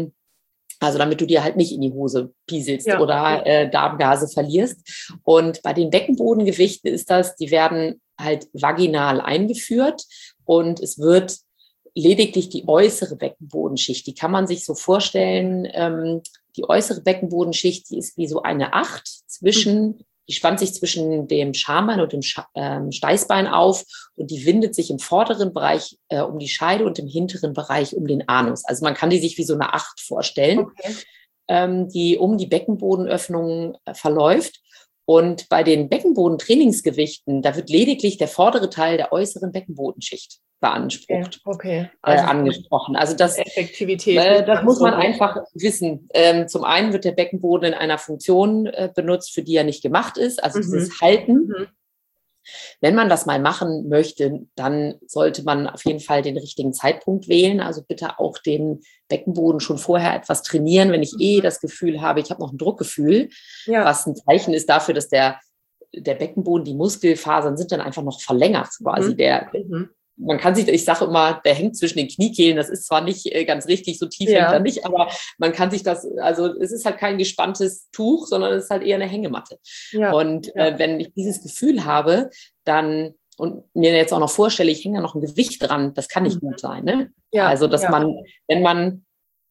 also damit du dir halt nicht in die Hose pieselst oder Darmgase verlierst. Und bei den Beckenbodengewichten ist das, die werden halt vaginal eingeführt und es wird lediglich die äußere Beckenbodenschicht, die kann man sich so vorstellen, die äußere Beckenbodenschicht, die ist wie so eine Acht die spannt sich zwischen dem Schambein und dem Steißbein auf und die windet sich im vorderen Bereich um die Scheide und im hinteren Bereich um den Anus. Also man kann die sich wie so eine Acht vorstellen, die um die Beckenbodenöffnung verläuft. Und bei den Beckenbodentrainingsgewichten, da wird lediglich der vordere Teil der äußeren Beckenbodenschicht beansprucht, also angesprochen. Also das Effektivität. Das muss man einfach wissen. Zum einen wird der Beckenboden in einer Funktion benutzt, für die er nicht gemacht ist, also dieses Halten. Wenn man das mal machen möchte, dann sollte man auf jeden Fall den richtigen Zeitpunkt wählen. Also bitte auch den Beckenboden schon vorher etwas trainieren, wenn ich das Gefühl habe, ich habe noch ein Druckgefühl, was ein Zeichen ist dafür, dass der Beckenboden, die Muskelfasern sind dann einfach noch verlängert quasi. Man kann sich, ich sage immer, der hängt zwischen den Kniekehlen, das ist zwar nicht ganz richtig, so tief hängt er nicht, aber man kann sich das, also es ist halt kein gespanntes Tuch, sondern es ist halt eher eine Hängematte. Und wenn ich dieses Gefühl habe, dann, und mir jetzt auch noch vorstelle, ich hänge da noch ein Gewicht dran, das kann nicht gut sein. Ne? Also, dass man, wenn man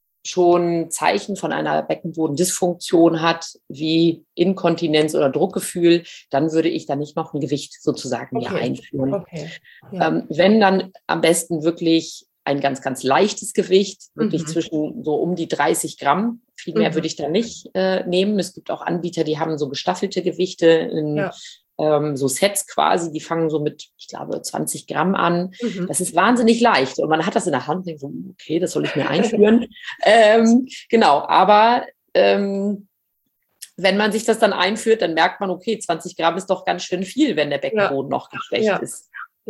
schon Zeichen von einer Beckenbodendysfunktion hat, wie Inkontinenz oder Druckgefühl, dann würde ich da nicht noch ein Gewicht sozusagen mir einführen. Wenn dann am besten wirklich ein ganz, ganz leichtes Gewicht, wirklich zwischen so um die 30 Gramm. Viel mehr würde ich da nicht nehmen. Es gibt auch Anbieter, die haben so gestaffelte Gewichte in so Sets quasi, die fangen so mit, ich glaube, 20 Gramm an. Das ist wahnsinnig leicht. Und man hat das in der Hand und denkt so, okay, das soll ich mir einführen. Genau, aber wenn man sich das dann einführt, dann merkt man, okay, 20 Gramm ist doch ganz schön viel, wenn der Beckenboden noch geschwächt ist.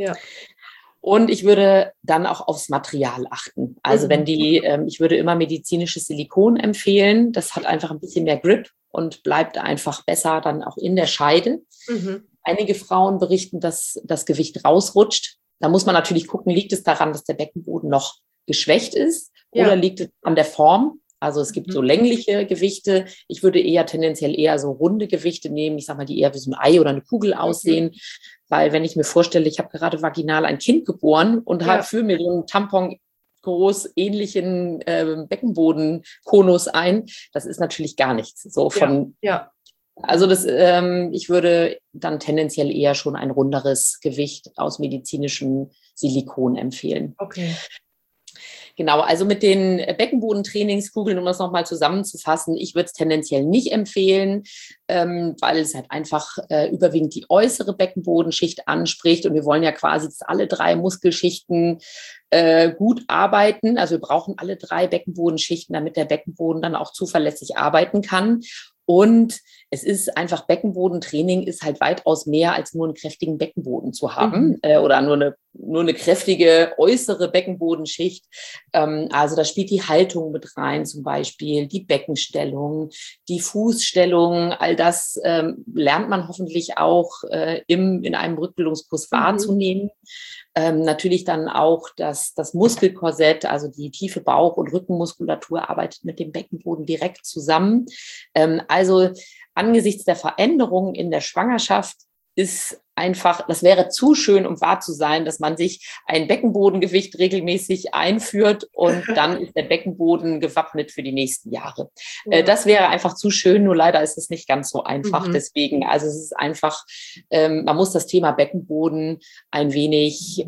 Und ich würde dann auch aufs Material achten. Also wenn ich würde immer medizinisches Silikon empfehlen. Das hat einfach ein bisschen mehr Grip und bleibt einfach besser dann auch in der Scheide. Einige Frauen berichten, dass das Gewicht rausrutscht. Da muss man natürlich gucken, liegt es daran, dass der Beckenboden noch geschwächt ist oder liegt es an der Form? Also es gibt so längliche Gewichte. Ich würde tendenziell eher so runde Gewichte nehmen. Ich sag mal, die eher wie so ein Ei oder eine Kugel aussehen. Weil wenn ich mir vorstelle, ich habe gerade vaginal ein Kind geboren und führe mir so einen Tampon groß ähnlichen Beckenbodenkonus ein, das ist natürlich gar nichts. So von, also ich würde dann tendenziell eher schon ein runderes Gewicht aus medizinischem Silikon empfehlen. Genau, also mit den Beckenbodentrainingskugeln, um das nochmal zusammenzufassen, ich würde es tendenziell nicht empfehlen, weil es halt einfach überwiegend die äußere Beckenbodenschicht anspricht und wir wollen ja quasi, dass alle 3 Muskelschichten gut arbeiten. Also wir brauchen alle 3 Beckenbodenschichten, damit der Beckenboden dann auch zuverlässig arbeiten kann. Und es ist einfach, Beckenbodentraining ist halt weitaus mehr als nur einen kräftigen Beckenboden zu haben oder nur eine kräftige äußere Beckenbodenschicht. Also da spielt die Haltung mit rein, zum Beispiel die Beckenstellung, die Fußstellung, all das lernt man hoffentlich auch in einem Rückbildungskurs wahrzunehmen. Natürlich dann auch das Muskelkorsett, also die tiefe Bauch- und Rückenmuskulatur arbeitet mit dem Beckenboden direkt zusammen. Also angesichts der Veränderungen in der Schwangerschaft ist einfach, das wäre zu schön, um wahr zu sein, dass man sich ein Beckenbodengewicht regelmäßig einführt und dann ist der Beckenboden gewappnet für die nächsten Jahre. Ja. Das wäre einfach zu schön, nur leider ist es nicht ganz so einfach. Deswegen, also es ist einfach, man muss das Thema Beckenboden ein wenig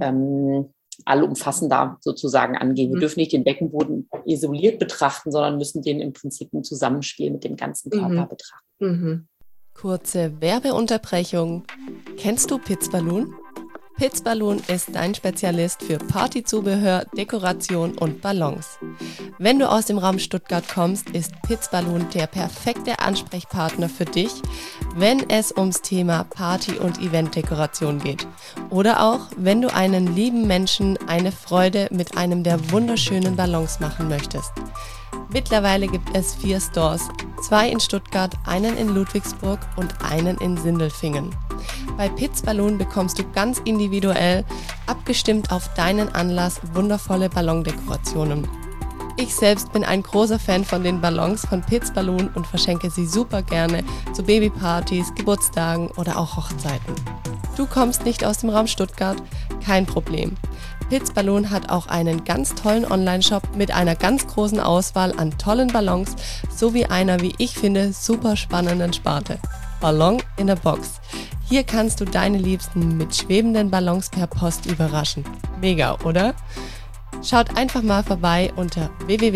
allumfassender sozusagen angehen. Wir dürfen nicht den Beckenboden isoliert betrachten, sondern müssen den im Prinzip im Zusammenspiel mit dem ganzen Körper betrachten. Kurze Werbeunterbrechung. Kennst du Piz Balloon? Piz Balloon ist dein Spezialist für Partyzubehör, Dekoration und Ballons. Wenn du aus dem Raum Stuttgart kommst, ist Piz Balloon der perfekte Ansprechpartner für dich, wenn es ums Thema Party- und Eventdekoration geht. Oder auch, wenn du einen lieben Menschen eine Freude mit einem der wunderschönen Ballons machen möchtest. Mittlerweile gibt es 4 Stores, 2 in Stuttgart, einen in Ludwigsburg und einen in Sindelfingen. Bei Piz Balloon bekommst du ganz individuell, abgestimmt auf deinen Anlass, wundervolle Ballondekorationen. Ich selbst bin ein großer Fan von den Ballons von Piz Balloon und verschenke sie super gerne zu Babypartys, Geburtstagen oder auch Hochzeiten. Du kommst nicht aus dem Raum Stuttgart? Kein Problem. Piz Balloon hat auch einen ganz tollen Online-Shop mit einer ganz großen Auswahl an tollen Ballons sowie einer, wie ich finde, super spannenden Sparte. Ballon in a Box. Hier kannst du deine Liebsten mit schwebenden Ballons per Post überraschen. Mega, oder? Schaut einfach mal vorbei unter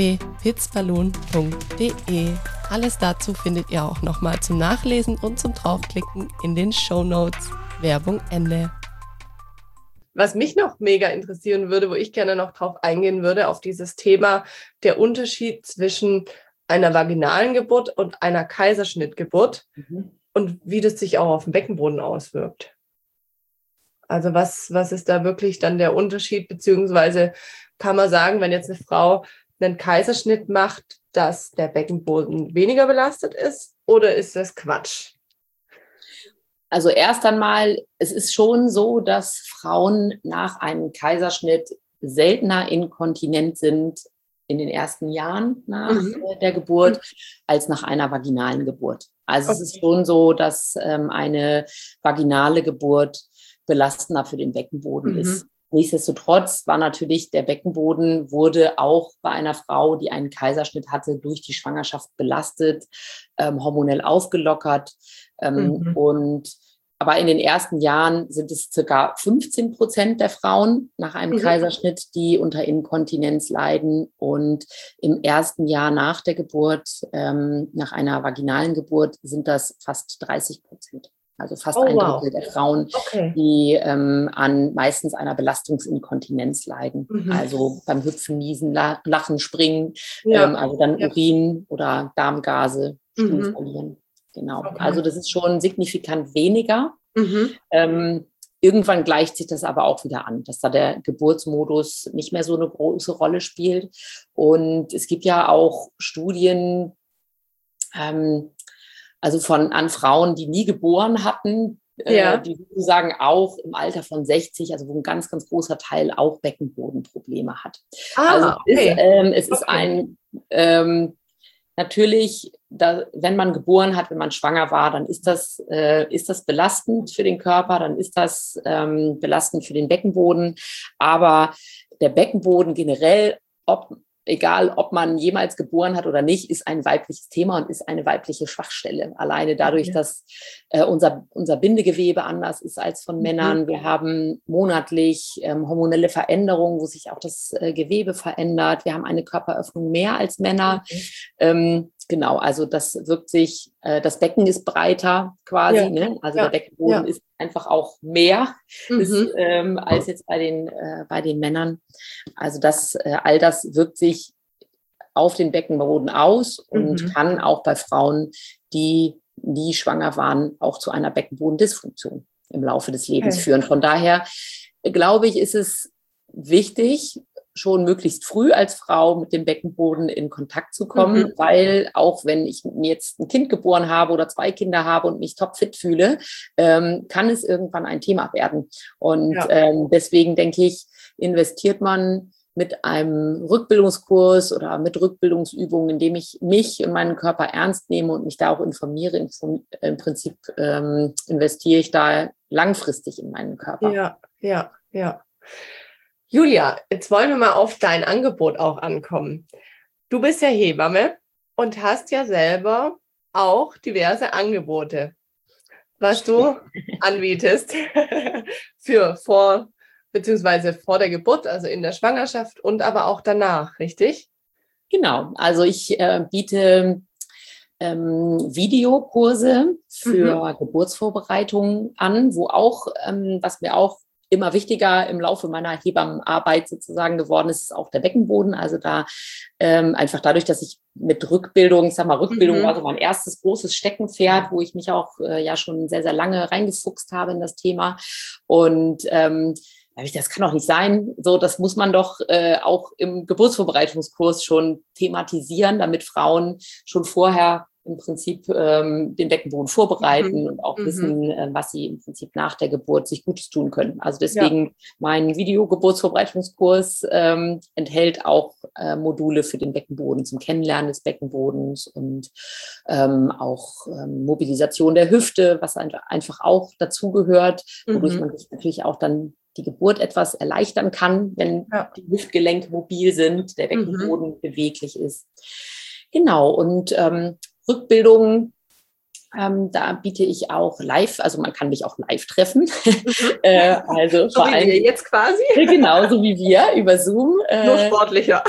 www.pizballoon.de. Alles dazu findet ihr auch nochmal zum Nachlesen und zum Draufklicken in den Shownotes. Werbung Ende. Was mich noch mega interessieren würde, wo ich gerne noch drauf eingehen würde, auf dieses Thema, der Unterschied zwischen einer vaginalen Geburt und einer Kaiserschnittgeburt und wie das sich auch auf den Beckenboden auswirkt. Also was ist da wirklich dann der Unterschied, beziehungsweise kann man sagen, wenn jetzt eine Frau einen Kaiserschnitt macht, dass der Beckenboden weniger belastet ist, oder ist das Quatsch? Also erst einmal, es ist schon so, dass Frauen nach einem Kaiserschnitt seltener inkontinent sind in den ersten Jahren nach der Geburt als nach einer vaginalen Geburt. Also es ist schon so, dass eine vaginale Geburt belastender für den Beckenboden ist. Nichtsdestotrotz war natürlich der Beckenboden, wurde auch bei einer Frau, die einen Kaiserschnitt hatte, durch die Schwangerschaft belastet, hormonell aufgelockert. Aber in den ersten Jahren sind es ca. 15% der Frauen nach einem Kaiserschnitt, die unter Inkontinenz leiden. Und im ersten Jahr nach der Geburt, nach einer vaginalen Geburt, sind das fast 30%. Also fast ein Drittel der Frauen, die an meistens einer Belastungsinkontinenz leiden. Also beim Hüpfen, Niesen, Lachen, Springen, also dann Urin oder Darmgase, Stuhl verlieren. Genau. Also das ist schon signifikant weniger. Irgendwann gleicht sich das aber auch wieder an, dass da der Geburtsmodus nicht mehr so eine große Rolle spielt. Und es gibt ja auch Studien, also an Frauen, die nie geboren hatten, die sozusagen auch im Alter von 60, also wo ein ganz, ganz großer Teil auch Beckenbodenprobleme hat. Es ist ein, natürlich, wenn man geboren hat, wenn man schwanger war, dann ist das belastend für den Körper, dann ist das belastend für den Beckenboden. Aber der Beckenboden generell, ob egal ob man jemals geboren hat oder nicht, ist ein weibliches Thema und ist eine weibliche Schwachstelle. Alleine dadurch, dass unser Bindegewebe anders ist als von Männern. Wir haben monatlich hormonelle Veränderungen, wo sich auch das Gewebe verändert. Wir haben eine Körperöffnung mehr als Männer. Genau, also das wirkt sich, das Becken ist breiter quasi, ne? Also der Beckenboden ist einfach auch mehr als jetzt bei den Männern. Also all das wirkt sich auf den Beckenboden aus und kann auch bei Frauen, die nie schwanger waren, auch zu einer Beckenbodendysfunktion im Laufe des Lebens führen. Von daher glaube ich, ist es wichtig, schon möglichst früh als Frau mit dem Beckenboden in Kontakt zu kommen, weil auch wenn ich mir jetzt ein Kind geboren habe oder 2 Kinder habe und mich topfit fühle, kann es irgendwann ein Thema werden. Und deswegen denke ich, investiert man mit einem Rückbildungskurs oder mit Rückbildungsübungen, indem ich mich und meinen Körper ernst nehme und mich da auch informiere. Im Prinzip investiere ich da langfristig in meinen Körper. Ja. Julia, jetzt wollen wir mal auf dein Angebot auch ankommen. Du bist ja Hebamme und hast ja selber auch diverse Angebote, was du anbietest beziehungsweise vor der Geburt, also in der Schwangerschaft und aber auch danach, richtig? Genau, also ich biete Videokurse für Geburtsvorbereitungen an, wo auch, was mir auch immer wichtiger im Laufe meiner Hebammenarbeit sozusagen geworden ist, ist auch der Beckenboden. Also da einfach dadurch, dass ich mit Rückbildung, ich sag mal, Rückbildung war so mein erstes großes Steckenpferd, wo ich mich auch schon sehr, sehr lange reingefuchst habe in das Thema. Und das kann doch nicht sein. So, das muss man doch auch im Geburtsvorbereitungskurs schon thematisieren, damit Frauen schon vorher im Prinzip den Beckenboden vorbereiten und auch wissen, was sie im Prinzip nach der Geburt sich Gutes tun können. Also deswegen mein Video-Geburtsvorbereitungskurs enthält auch Module für den Beckenboden zum Kennenlernen des Beckenbodens und auch Mobilisation der Hüfte, was einfach auch dazugehört, wodurch man sich natürlich auch dann die Geburt etwas erleichtern kann, wenn die Hüftgelenke mobil sind, der Beckenboden beweglich ist. Genau, und Rückbildung, da biete ich auch live, also man kann mich auch live treffen. Also so wie wir jetzt quasi? Genau, so wie wir über Zoom. Nur sportlicher.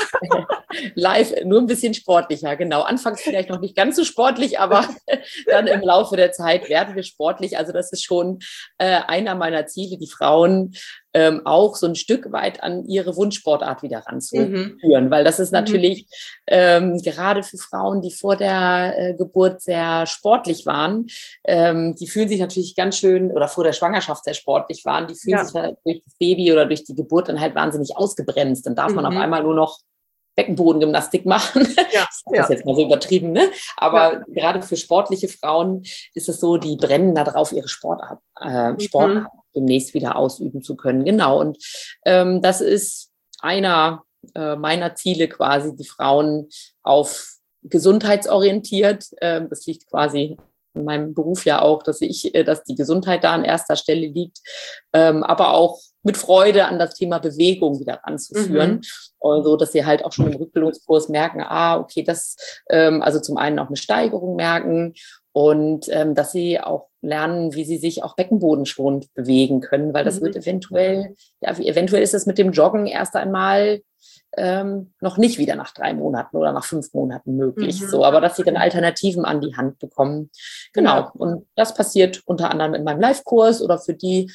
Live, nur ein bisschen sportlicher, genau. Anfangs vielleicht noch nicht ganz so sportlich, aber dann im Laufe der Zeit werden wir sportlich. Also das ist schon einer meiner Ziele, die Frauen auch so ein Stück weit an ihre Wunschsportart wieder ranzuführen, weil das ist natürlich gerade für Frauen, die vor der Geburt sehr sportlich waren, die fühlen sich natürlich ganz schön, oder vor der Schwangerschaft sehr sportlich waren, die fühlen sich durch das Baby oder durch die Geburt dann halt wahnsinnig ausgebremst. Dann darf man auf einmal nur noch Beckenbodengymnastik machen. Das ist jetzt mal so übertrieben, ne? Aber gerade für sportliche Frauen ist es so, die brennen da drauf, ihre Sportart demnächst wieder ausüben zu können. Genau. Und das ist einer meiner Ziele quasi, die Frauen auf gesundheitsorientiert. Das liegt quasi in meinem Beruf ja auch, dass die Gesundheit da an erster Stelle liegt, aber auch mit Freude an das Thema Bewegung wieder ranzuführen, so dass sie halt auch schon im Rückbildungskurs merken, okay, also zum einen auch eine Steigerung merken und dass sie auch lernen, wie sie sich auch beckenbodenschonend bewegen können, weil das wird eventuell ist es mit dem Joggen erst einmal noch nicht wieder nach 3 Monaten oder nach 5 Monaten möglich. So, aber dass sie dann Alternativen an die Hand bekommen. Genau. Und das passiert unter anderem in meinem Live-Kurs oder für die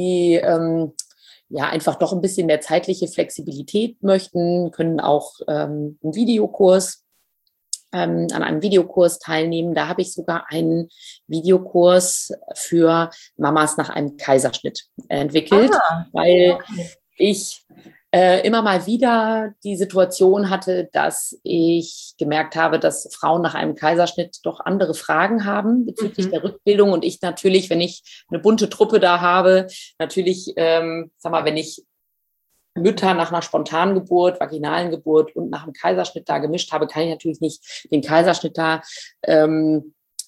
einfach doch ein bisschen mehr zeitliche Flexibilität möchten, können auch einen Videokurs an einem Videokurs teilnehmen. Da habe ich sogar einen Videokurs für Mamas nach einem Kaiserschnitt entwickelt, weil ich immer mal wieder die Situation hatte, dass ich gemerkt habe, dass Frauen nach einem Kaiserschnitt doch andere Fragen haben bezüglich der Rückbildung. Und ich natürlich, wenn ich eine bunte Truppe da habe, natürlich, wenn ich Mütter nach einer spontanen Geburt, vaginalen Geburt und nach einem Kaiserschnitt da gemischt habe, kann ich natürlich nicht den Kaiserschnitt da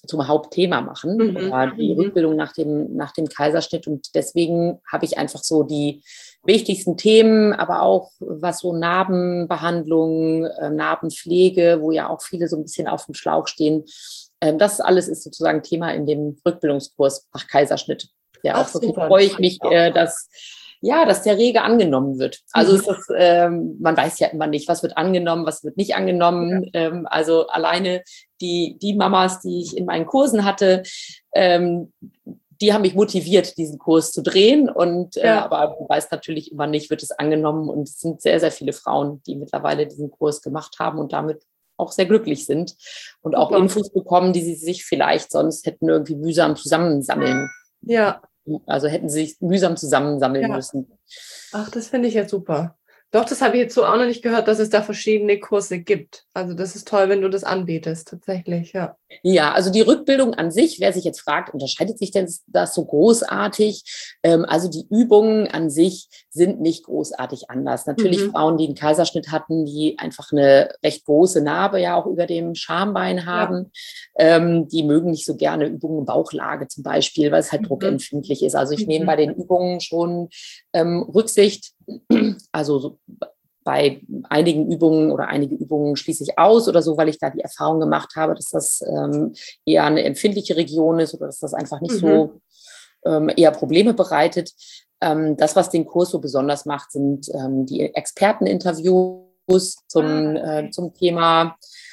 zum Hauptthema machen oder die Rückbildung nach dem Kaiserschnitt. Und deswegen habe ich einfach so die wichtigsten Themen, aber auch was so Narbenbehandlung, Narbenpflege, wo ja auch viele so ein bisschen auf dem Schlauch stehen. Das alles ist sozusagen Thema in dem Rückbildungskurs nach Kaiserschnitt. Ja, auch wirklich freue ich mich, dass der rege angenommen wird. Also ist das, man weiß ja immer nicht, was wird angenommen, was wird nicht angenommen. Ja. Also alleine die Mamas, die ich in meinen Kursen hatte, die haben mich motiviert, diesen Kurs zu drehen. Und aber du weißt natürlich immer nicht, wird es angenommen. Und es sind sehr, sehr viele Frauen, die mittlerweile diesen Kurs gemacht haben und damit auch sehr glücklich sind und auch Infos bekommen, die sie sich vielleicht sonst hätten irgendwie mühsam zusammensammeln. Ja. Also hätten sie sich mühsam zusammensammeln müssen. Ach, das finde ich ja super. Doch, das habe ich jetzt so auch noch nicht gehört, dass es da verschiedene Kurse gibt. Also das ist toll, wenn du das anbietest, tatsächlich, ja. Ja, also die Rückbildung an sich, wer sich jetzt fragt, unterscheidet sich denn das so großartig? Also die Übungen an sich sind nicht großartig anders. Natürlich Frauen, die einen Kaiserschnitt hatten, die einfach eine recht große Narbe ja auch über dem Schambein haben, die mögen nicht so gerne Übungen in Bauchlage zum Beispiel, weil es halt druckempfindlich ist. Also ich nehme bei den Übungen schon Rücksicht. Also so bei einigen Übungen oder einige Übungen schließe ich aus oder so, weil ich da die Erfahrung gemacht habe, dass das eher eine empfindliche Region ist oder dass das einfach nicht so eher Probleme bereitet. Das, was den Kurs so besonders macht, sind die Experteninterviews zum Thema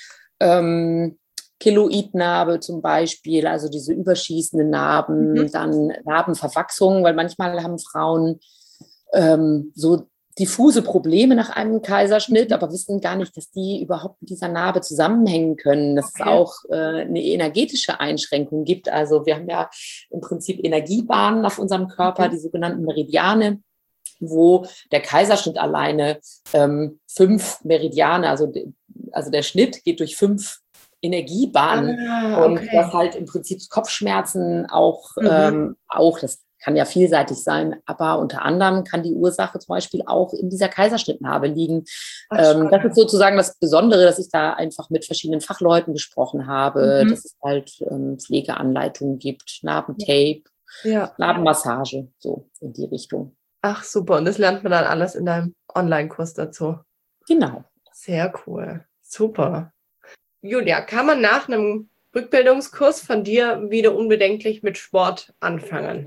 Keloidnarbe zum Beispiel, also diese überschießenden Narben, dann Narbenverwachsung, weil manchmal haben Frauen so diffuse Probleme nach einem Kaiserschnitt, aber wissen gar nicht, dass die überhaupt mit dieser Narbe zusammenhängen können, dass es auch eine energetische Einschränkung gibt. Also wir haben ja im Prinzip Energiebahnen auf unserem Körper, die sogenannten Meridiane, wo der Kaiserschnitt alleine 5 Meridiane, also der Schnitt geht durch 5 Energiebahnen und das halt im Prinzip Kopfschmerzen auch, das kann ja vielseitig sein, aber unter anderem kann die Ursache zum Beispiel auch in dieser Kaiserschnittnarbe liegen. Das ist sozusagen das Besondere, dass ich da einfach mit verschiedenen Fachleuten gesprochen habe, dass es halt Pflegeanleitungen gibt, Narbentape, Narbenmassage, so in die Richtung. Ach, super. Und das lernt man dann alles in deinem Online-Kurs dazu? Genau. Sehr cool. Super. Julia, kann man nach einem Rückbildungskurs von dir wieder unbedenklich mit Sport anfangen?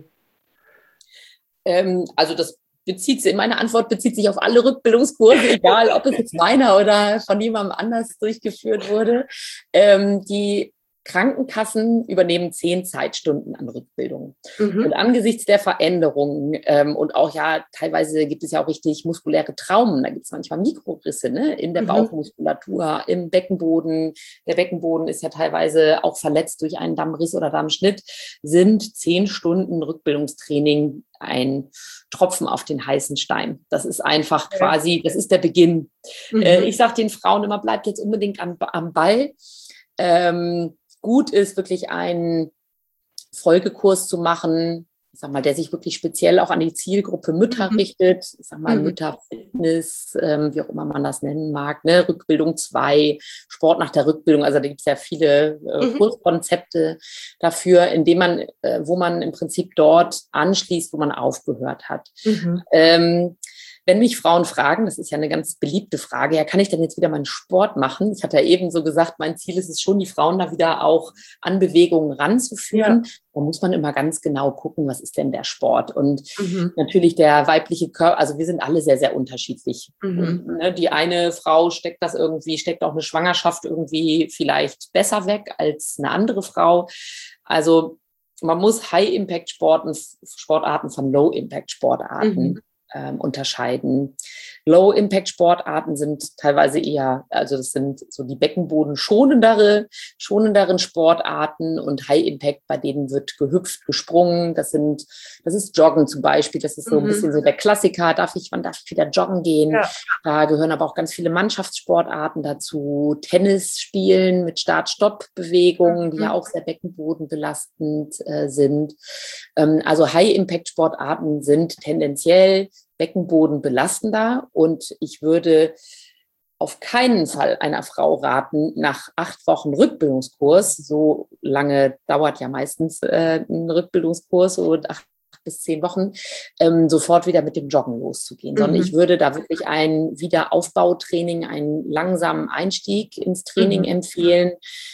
Also meine Antwort bezieht sich auf alle Rückbildungskurse, egal ob es jetzt meiner oder von jemandem anders durchgeführt wurde. Die Krankenkassen übernehmen 10 Zeitstunden an Rückbildung. Und angesichts der Veränderungen und auch teilweise gibt es ja auch richtig muskuläre Traumen, da gibt es manchmal Mikrorisse in der Bauchmuskulatur, im Beckenboden. Der Beckenboden ist ja teilweise auch verletzt durch einen Dammriss oder Dammschnitt, sind 10 Stunden Rückbildungstraining ein Tropfen auf den heißen Stein. Das ist einfach quasi, das ist der Beginn. Ich sage den Frauen immer, bleibt jetzt unbedingt am Ball. Gut ist wirklich einen Folgekurs zu machen, ich sag mal, der sich wirklich speziell auch an die Zielgruppe Mütter richtet, ich sag mal Mütterfitness, wie auch immer man das nennen mag, Rückbildung 2, Sport nach der Rückbildung, also da gibt es ja viele Kurskonzepte dafür, wo man im Prinzip dort anschließt, wo man aufgehört hat. Wenn mich Frauen fragen, das ist ja eine ganz beliebte Frage, ja, kann ich denn jetzt wieder meinen Sport machen? Ich hatte ja eben so gesagt, mein Ziel ist es schon, die Frauen da wieder auch an Bewegungen ranzuführen. Ja. Da muss man immer ganz genau gucken, was ist denn der Sport? Und natürlich der weibliche Körper, also wir sind alle sehr, sehr unterschiedlich. Die eine Frau steckt auch eine Schwangerschaft irgendwie vielleicht besser weg als eine andere Frau. Also man muss High-Impact-Sportarten von Low-Impact-Sportarten unterscheiden. Low-Impact-Sportarten sind teilweise eher, also das sind so die beckenbodenschonenderen Sportarten und High-Impact, bei denen wird gehüpft, gesprungen. Das ist Joggen zum Beispiel. Das ist so ein bisschen so der Klassiker. Wann darf ich wieder joggen gehen? Ja. Da gehören aber auch ganz viele Mannschaftssportarten dazu. Tennis spielen mit Start-Stopp-Bewegungen, die ja auch sehr beckenbodenbelastend sind. Also High-Impact-Sportarten sind tendenziell Beckenboden belastender und ich würde auf keinen Fall einer Frau raten, nach 8 Wochen Rückbildungskurs, so lange dauert ja meistens ein Rückbildungskurs, so 8 bis 10 Wochen, sofort wieder mit dem Joggen loszugehen, sondern ich würde da wirklich ein Wiederaufbautraining, einen langsamen Einstieg ins Training empfehlen.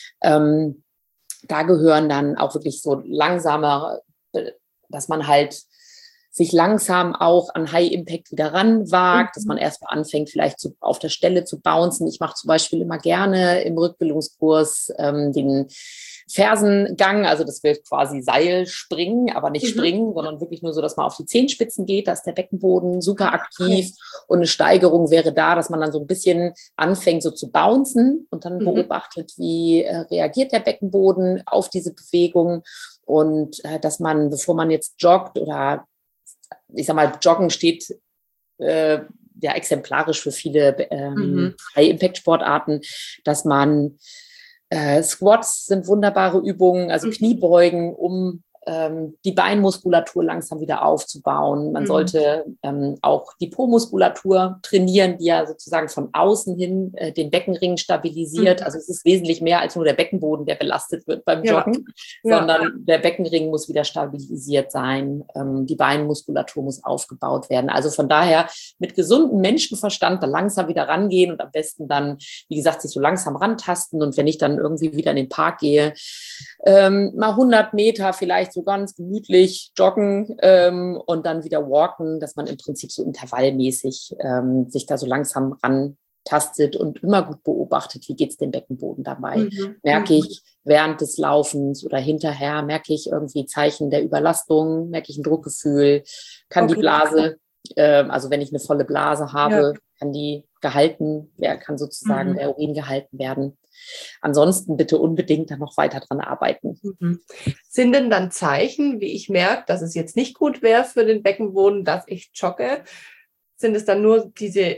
Da gehören dann auch wirklich so langsamer, dass man halt sich langsam auch an High Impact wieder ranwagt, dass man erstmal anfängt, vielleicht auf der Stelle zu bouncen. Ich mache zum Beispiel immer gerne im Rückbildungskurs den Fersengang, also das wird quasi Seilspringen, aber nicht springen, sondern wirklich nur so, dass man auf die Zehenspitzen geht, da ist der Beckenboden super aktiv und eine Steigerung wäre da, dass man dann so ein bisschen anfängt so zu bouncen und dann beobachtet, wie reagiert der Beckenboden auf diese Bewegung und dass man, bevor man jetzt joggt oder ich sag mal, Joggen steht ja exemplarisch für viele High-Impact-Sportarten, dass man Squats sind wunderbare Übungen, also Kniebeugen, um die Beinmuskulatur langsam wieder aufzubauen. Man sollte auch die Po-Muskulatur trainieren, die ja sozusagen von außen hin den Beckenring stabilisiert. Also es ist wesentlich mehr als nur der Beckenboden, der belastet wird beim Joggen, sondern der Beckenring muss wieder stabilisiert sein. Die Beinmuskulatur muss aufgebaut werden. Also von daher mit gesundem Menschenverstand da langsam wieder rangehen und am besten dann, wie gesagt, sich so langsam rantasten. Und wenn ich dann irgendwie wieder in den Park gehe, mal 100 Meter vielleicht so ganz gemütlich joggen und dann wieder walken, dass man im Prinzip so intervallmäßig sich da so langsam rantastet und immer gut beobachtet, wie geht es dem Beckenboden dabei. Merke ich während des Laufens oder hinterher, merke ich irgendwie Zeichen der Überlastung, merke ich ein Druckgefühl, kann die Blase, also wenn ich eine volle Blase habe, kann die gehalten, kann sozusagen der Urin gehalten werden. Ansonsten bitte unbedingt dann noch weiter dran arbeiten. Sind denn dann Zeichen, wie ich merke, dass es jetzt nicht gut wäre für den Beckenboden, dass ich jogge? Sind es dann nur diese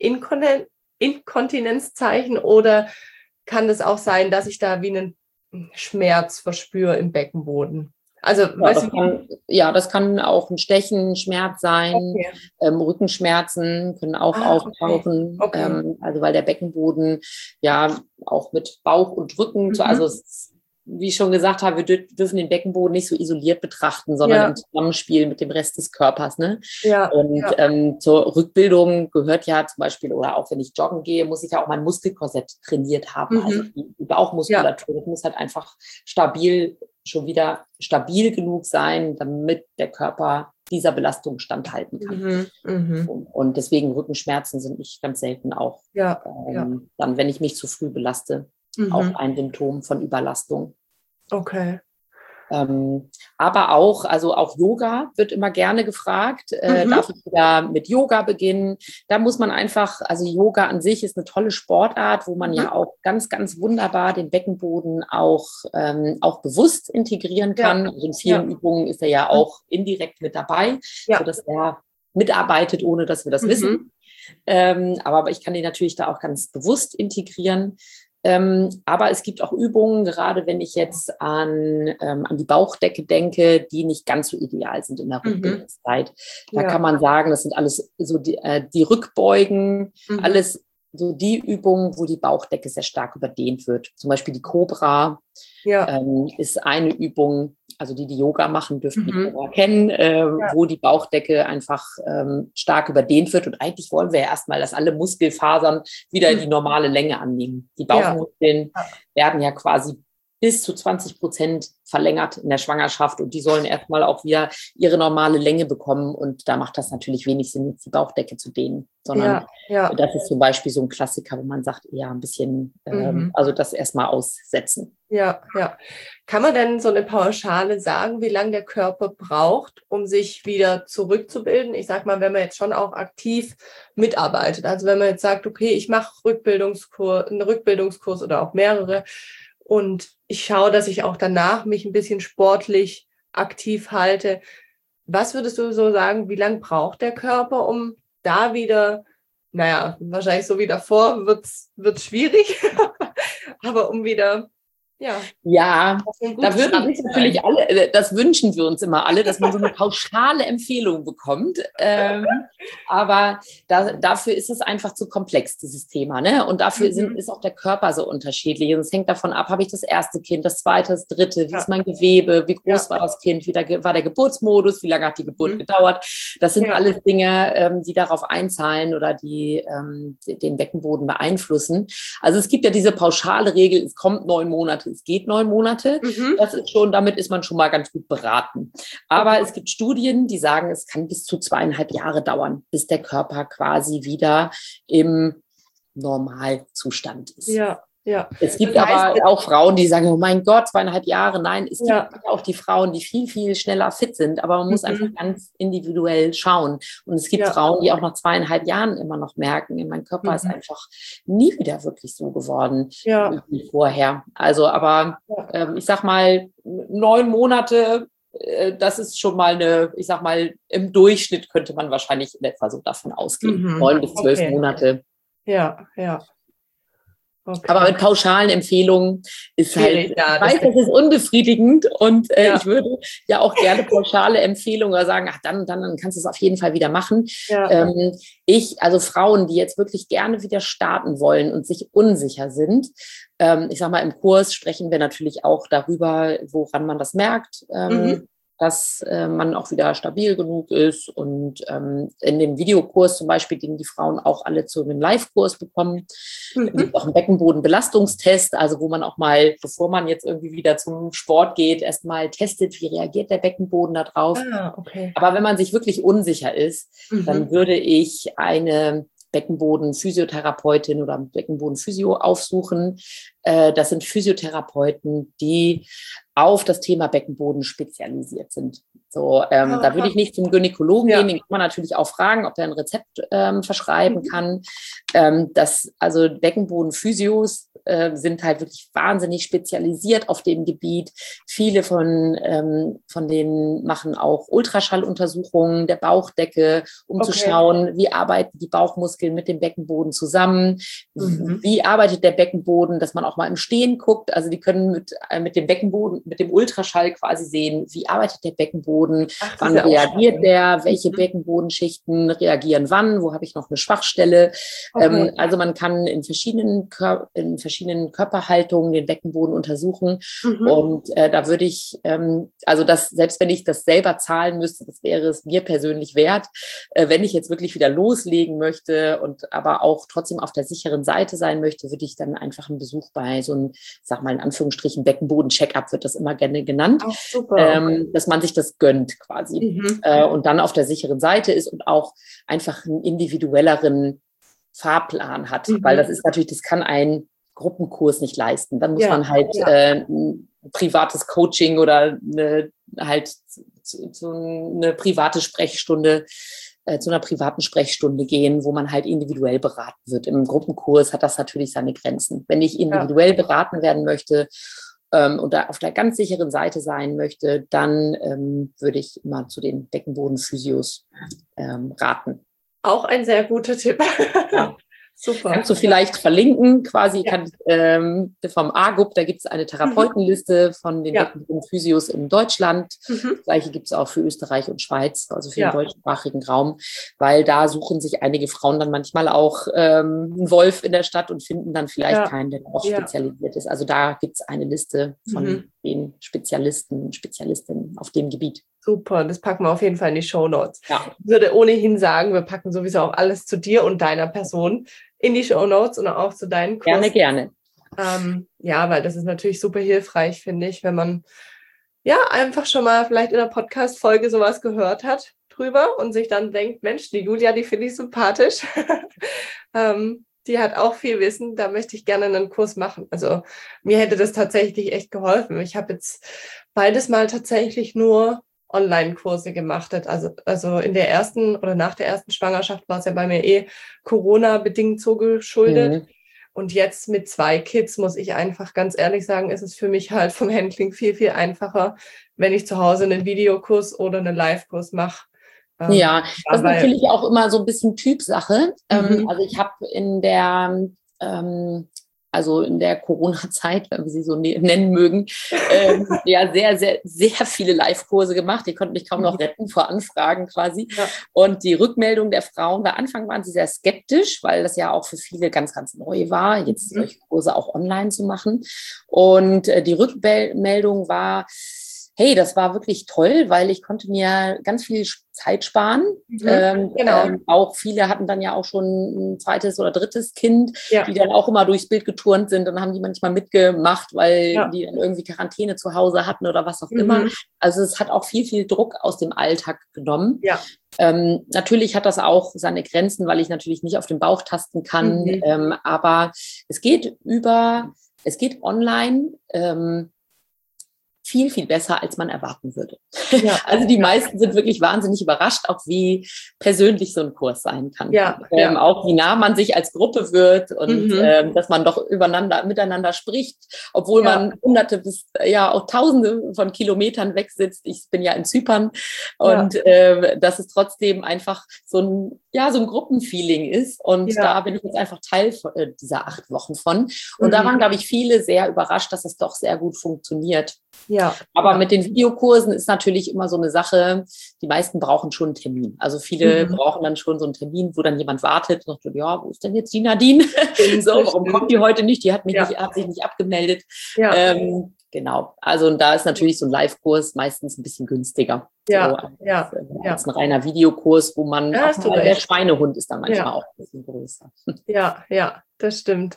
Inkontinenzzeichen oder kann es auch sein, dass ich da wie einen Schmerz verspüre im Beckenboden? Also, das kann auch ein Stechen, Schmerz sein. Rückenschmerzen können auch auftauchen. Also weil der Beckenboden ja auch mit Bauch und Rücken, also wie ich schon gesagt habe, wir dürfen den Beckenboden nicht so isoliert betrachten, sondern im Zusammenspiel mit dem Rest des Körpers. Ne? Zur Rückbildung gehört ja zum Beispiel, oder auch wenn ich joggen gehe, muss ich ja auch mein Muskelkorsett trainiert haben. Also die Bauchmuskulatur, das muss halt einfach stabil genug sein, damit der Körper dieser Belastung standhalten kann. Und deswegen Rückenschmerzen sind nicht ganz selten auch, dann, wenn ich mich zu früh belaste, auch ein Symptom von Überlastung. Okay. Aber auch Yoga wird immer gerne gefragt. Darf ich wieder mit Yoga beginnen? Da muss man einfach, also Yoga an sich ist eine tolle Sportart, wo man ja auch ganz, ganz wunderbar den Beckenboden auch bewusst integrieren kann. Also in vielen Übungen ist er ja auch indirekt mit dabei, sodass er mitarbeitet, ohne dass wir das wissen. Aber ich kann den natürlich da auch ganz bewusst integrieren. Aber es gibt auch Übungen, gerade wenn ich jetzt an die Bauchdecke denke, die nicht ganz so ideal sind in der Rückbildungszeit. Da kann man sagen, das sind alles so die Rückbeugen, alles so die Übungen, wo die Bauchdecke sehr stark überdehnt wird. Zum Beispiel die Cobra ist eine Übung, also die Yoga machen, dürften die Cobra kennen, wo die Bauchdecke einfach stark überdehnt wird. Und eigentlich wollen wir ja erstmal, dass alle Muskelfasern wieder die normale Länge annehmen. Die Bauchmuskeln werden ja quasi bis zu 20% verlängert in der Schwangerschaft und die sollen erstmal auch wieder ihre normale Länge bekommen und da macht das natürlich wenig Sinn, jetzt die Bauchdecke zu dehnen, sondern das ist zum Beispiel so ein Klassiker, wo man sagt, ein bisschen, also das erstmal aussetzen. Ja. Kann man denn so eine Pauschale sagen, wie lange der Körper braucht, um sich wieder zurückzubilden? Ich sag mal, wenn man jetzt schon auch aktiv mitarbeitet, also wenn man jetzt sagt, okay, ich mache einen Rückbildungskurs oder auch mehrere, und ich schaue, dass ich auch danach mich ein bisschen sportlich aktiv halte. Was würdest du so sagen, wie lange braucht der Körper, um da wieder, wahrscheinlich so wie davor wird's schwierig, aber um wieder, Ja, da würden sich natürlich alle, das wünschen wir uns immer alle, dass man so eine pauschale Empfehlung bekommt. Aber dafür ist es einfach zu komplex, dieses Thema. Ne? Und dafür ist auch der Körper so unterschiedlich. Und es hängt davon ab, habe ich das erste Kind, das zweite, das dritte, wie ist mein Gewebe, wie groß war das Kind, war der Geburtsmodus, wie lange hat die Geburt gedauert. Das sind alles Dinge, die darauf einzahlen oder die den Beckenboden beeinflussen. Also es gibt ja diese pauschale Regel, es kommt 9 Monate, es geht 9 Monate. Das ist damit ist man schon mal ganz gut beraten. Aber es gibt Studien, die sagen, es kann bis zu 2,5 Jahre dauern, bis der Körper quasi wieder im Normalzustand ist. Ja. Es gibt aber auch Frauen, die sagen, oh mein Gott, 2,5 Jahre. Nein, es gibt auch die Frauen, die viel, viel schneller fit sind, aber man muss einfach ganz individuell schauen. Und es gibt Frauen, die auch nach 2,5 Jahren immer noch merken, mein Körper ist einfach nie wieder wirklich so geworden wie vorher. Also, aber ich sag mal, 9 Monate, das ist schon mal ich sag mal, im Durchschnitt könnte man wahrscheinlich in etwa so davon ausgehen. 9 bis 12 Monate. Ja. Okay. Aber mit pauschalen Empfehlungen ist halt, ich weiß, das ist unbefriedigend und ich würde ja auch gerne pauschale Empfehlungen sagen, dann kannst du es auf jeden Fall wieder machen. Also Frauen, die jetzt wirklich gerne wieder starten wollen und sich unsicher sind, ich sag mal, im Kurs sprechen wir natürlich auch darüber, woran man das merkt, dass man auch wieder stabil genug ist. Und in dem Videokurs zum Beispiel, den die Frauen auch alle zu einem Live-Kurs bekommen, gibt es auch einen Beckenbodenbelastungstest, also wo man auch mal, bevor man jetzt irgendwie wieder zum Sport geht, erstmal testet, wie reagiert der Beckenboden da drauf. Aber wenn man sich wirklich unsicher ist, dann würde ich eine Beckenboden-Physiotherapeutin oder Beckenboden-Physio aufsuchen. Das sind Physiotherapeuten, die auf das Thema Beckenboden spezialisiert sind. So, da würde ich nicht zum Gynäkologen gehen, den kann man natürlich auch fragen, ob er ein Rezept verschreiben kann. Also Beckenboden-Physios sind halt wirklich wahnsinnig spezialisiert auf dem Gebiet. Viele von denen machen auch Ultraschalluntersuchungen der Bauchdecke, um zu schauen, wie arbeiten die Bauchmuskeln mit dem Beckenboden zusammen, wie arbeitet der Beckenboden, dass man auch mal im Stehen guckt. Also die können mit dem Beckenboden, mit dem Ultraschall quasi sehen, wie arbeitet der Beckenboden, wann reagiert der, welche Beckenbodenschichten reagieren wann, wo habe ich noch eine Schwachstelle. Also man kann in verschiedenen Körperhaltungen den Beckenboden untersuchen. Und da würde ich, selbst wenn ich das selber zahlen müsste, das wäre es mir persönlich wert. Wenn ich jetzt wirklich wieder loslegen möchte und aber auch trotzdem auf der sicheren Seite sein möchte, würde ich dann einfach einen Besuch bei so einem, sag mal in Anführungsstrichen, Beckenboden-Check-up wird das immer gerne genannt, dass man sich das gönnt quasi und dann auf der sicheren Seite ist und auch einfach einen individuelleren Fahrplan hat, weil das ist natürlich, das kann ein Gruppenkurs nicht leisten. Dann muss man halt ein privates Coaching oder eine private Sprechstunde zu einer privaten Sprechstunde gehen, wo man halt individuell beraten wird. Im Gruppenkurs hat das natürlich seine Grenzen. Wenn ich individuell beraten werden möchte und da auf der ganz sicheren Seite sein möchte, dann würde ich immer zu den Beckenboden-Physios raten. Auch ein sehr guter Tipp. Ja. Super. Kannst du vielleicht verlinken, quasi vom AGUP, da gibt es eine Therapeutenliste von den Beckenboden-Physios in Deutschland. Das Gleiche gibt es auch für Österreich und Schweiz, also für den deutschsprachigen Raum, weil da suchen sich einige Frauen dann manchmal auch einen Wolf in der Stadt und finden dann vielleicht keinen, der darauf spezialisiert ist. Also da gibt es eine Liste von den Spezialisten und Spezialistinnen auf dem Gebiet. Super, das packen wir auf jeden Fall in die Shownotes. Ja. Ich würde ohnehin sagen, wir packen sowieso auch alles zu dir und deiner Person in die Shownotes und auch zu deinen Kursen. Gerne. Weil das ist natürlich super hilfreich, finde ich, wenn man einfach schon mal vielleicht in einer Podcast-Folge sowas gehört hat drüber und sich dann denkt, Mensch, die Julia, die finde ich sympathisch. Die hat auch viel Wissen, da möchte ich gerne einen Kurs machen. Also mir hätte das tatsächlich echt geholfen. Ich habe jetzt beides mal tatsächlich nur Online-Kurse gemacht. Also in der ersten oder nach der ersten Schwangerschaft war es ja bei mir Corona-bedingt so geschuldet. Und jetzt mit 2 Kids muss ich einfach ganz ehrlich sagen, ist es für mich halt vom Handling viel, viel einfacher, wenn ich zu Hause einen Videokurs oder einen Live-Kurs mache. Das ist natürlich auch immer so ein bisschen Typsache. Also ich habe in der also in der Corona-Zeit, wenn wir sie so nennen mögen, ja, sehr, sehr, sehr viele Live-Kurse gemacht. Die konnten mich kaum noch retten vor Anfragen quasi. Ja. Und die Rückmeldung der Frauen, bei Anfang waren sie sehr skeptisch, weil das ja auch für viele ganz, ganz neu war, jetzt solche Kurse auch online zu machen. Und die Rückmeldung war, hey, das war wirklich toll, weil ich konnte mir ganz viel Zeit sparen. Genau. Auch viele hatten dann ja auch schon ein zweites oder drittes Kind, die dann auch immer durchs Bild geturnt sind und haben die manchmal mitgemacht, weil die dann irgendwie Quarantäne zu Hause hatten oder was auch immer. Also es hat auch viel, viel Druck aus dem Alltag genommen. Ja. Natürlich hat das auch seine Grenzen, weil ich natürlich nicht auf den Bauch tasten kann. Aber es geht online viel, viel besser, als man erwarten würde. Ja. Also die meisten sind wirklich wahnsinnig überrascht, auch wie persönlich so ein Kurs sein kann. Ja. Auch wie nah man sich als Gruppe wird und dass man doch miteinander spricht, obwohl man Hunderte bis auch Tausende von Kilometern weg sitzt. Ich bin ja in Zypern und dass es trotzdem einfach so ein Gruppenfeeling ist. Und da bin ich jetzt einfach Teil dieser 8 Wochen von. Und da waren, glaube ich, viele sehr überrascht, dass es doch sehr gut funktioniert. Ja. Aber mit den Videokursen ist natürlich immer so eine Sache, die meisten brauchen schon einen Termin. Also viele brauchen dann schon so einen Termin, wo dann jemand wartet und sagt, ja, wo ist denn jetzt die Nadine? So, warum kommt die heute nicht? Die hat sich nicht abgemeldet. Ja. Genau. Also und da ist natürlich so ein Live-Kurs meistens ein bisschen günstiger. Als ein reiner Videokurs, wo man der Schweinehund ist dann manchmal auch ein bisschen größer. Ja, das stimmt.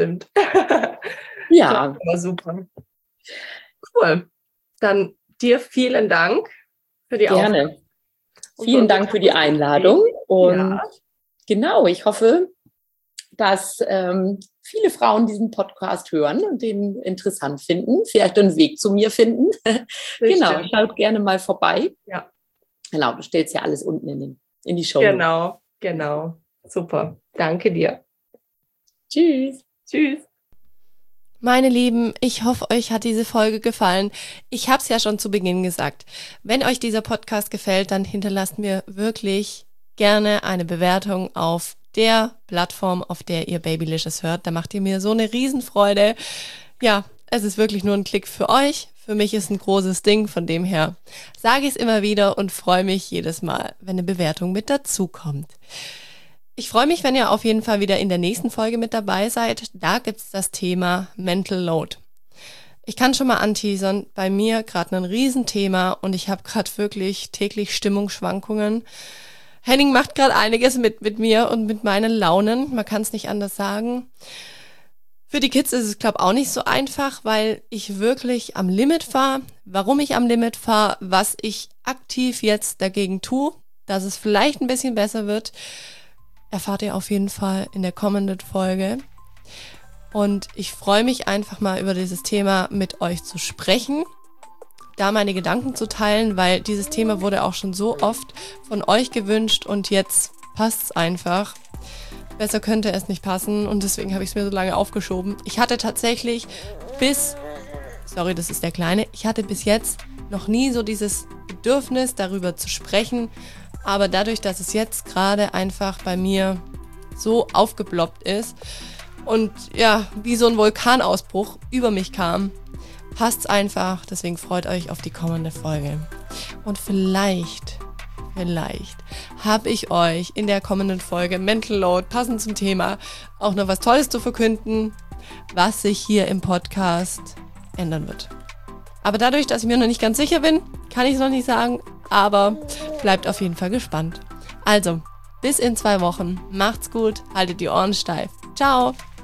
Ja. Das war super. Cool. Dann dir vielen Dank für die Aufnahme. Gerne. Vielen Dank für die Einladung. Und genau, ich hoffe, dass viele Frauen diesen Podcast hören und den interessant finden, vielleicht einen Weg zu mir finden. Genau, schaut gerne mal vorbei. Ja. Genau, du stellst ja alles unten in die Show. Genau. Super. Danke dir. Tschüss. Meine Lieben, ich hoffe, euch hat diese Folge gefallen. Ich habe es ja schon zu Beginn gesagt. Wenn euch dieser Podcast gefällt, dann hinterlasst mir wirklich gerne eine Bewertung auf der Plattform, auf der ihr Babylicious hört. Da macht ihr mir so eine Riesenfreude. Ja, es ist wirklich nur ein Klick für euch. Für mich ist ein großes Ding. Von dem her sage ich es immer wieder und freue mich jedes Mal, wenn eine Bewertung mit dazukommt. Ich freue mich, wenn ihr auf jeden Fall wieder in der nächsten Folge mit dabei seid. Da gibt's das Thema Mental Load. Ich kann schon mal anteasern, bei mir gerade ein Riesenthema und ich habe gerade wirklich täglich Stimmungsschwankungen. Henning macht gerade einiges mit mir und mit meinen Launen. Man kann es nicht anders sagen. Für die Kids ist es, glaube ich, auch nicht so einfach, weil ich wirklich am Limit fahre. Warum ich am Limit fahre, was ich aktiv jetzt dagegen tue, dass es vielleicht ein bisschen besser wird, erfahrt ihr auf jeden Fall in der kommenden Folge. Und ich freue mich einfach mal über dieses Thema mit euch zu sprechen, da meine Gedanken zu teilen, weil dieses Thema wurde auch schon so oft von euch gewünscht und jetzt passt es einfach. Besser könnte es nicht passen und deswegen habe ich es mir so lange aufgeschoben. Ich hatte tatsächlich bis jetzt noch nie so dieses Bedürfnis, darüber zu sprechen. Aber dadurch, dass es jetzt gerade einfach bei mir so aufgeploppt ist und ja, wie so ein Vulkanausbruch über mich kam, passt's einfach. Deswegen freut euch auf die kommende Folge. Und vielleicht habe ich euch in der kommenden Folge Mental Load, passend zum Thema, auch noch was Tolles zu verkünden, was sich hier im Podcast ändern wird. Aber dadurch, dass ich mir noch nicht ganz sicher bin, kann ich es noch nicht sagen, aber bleibt auf jeden Fall gespannt. Also, bis in 2 Wochen. Macht's gut, haltet die Ohren steif. Ciao!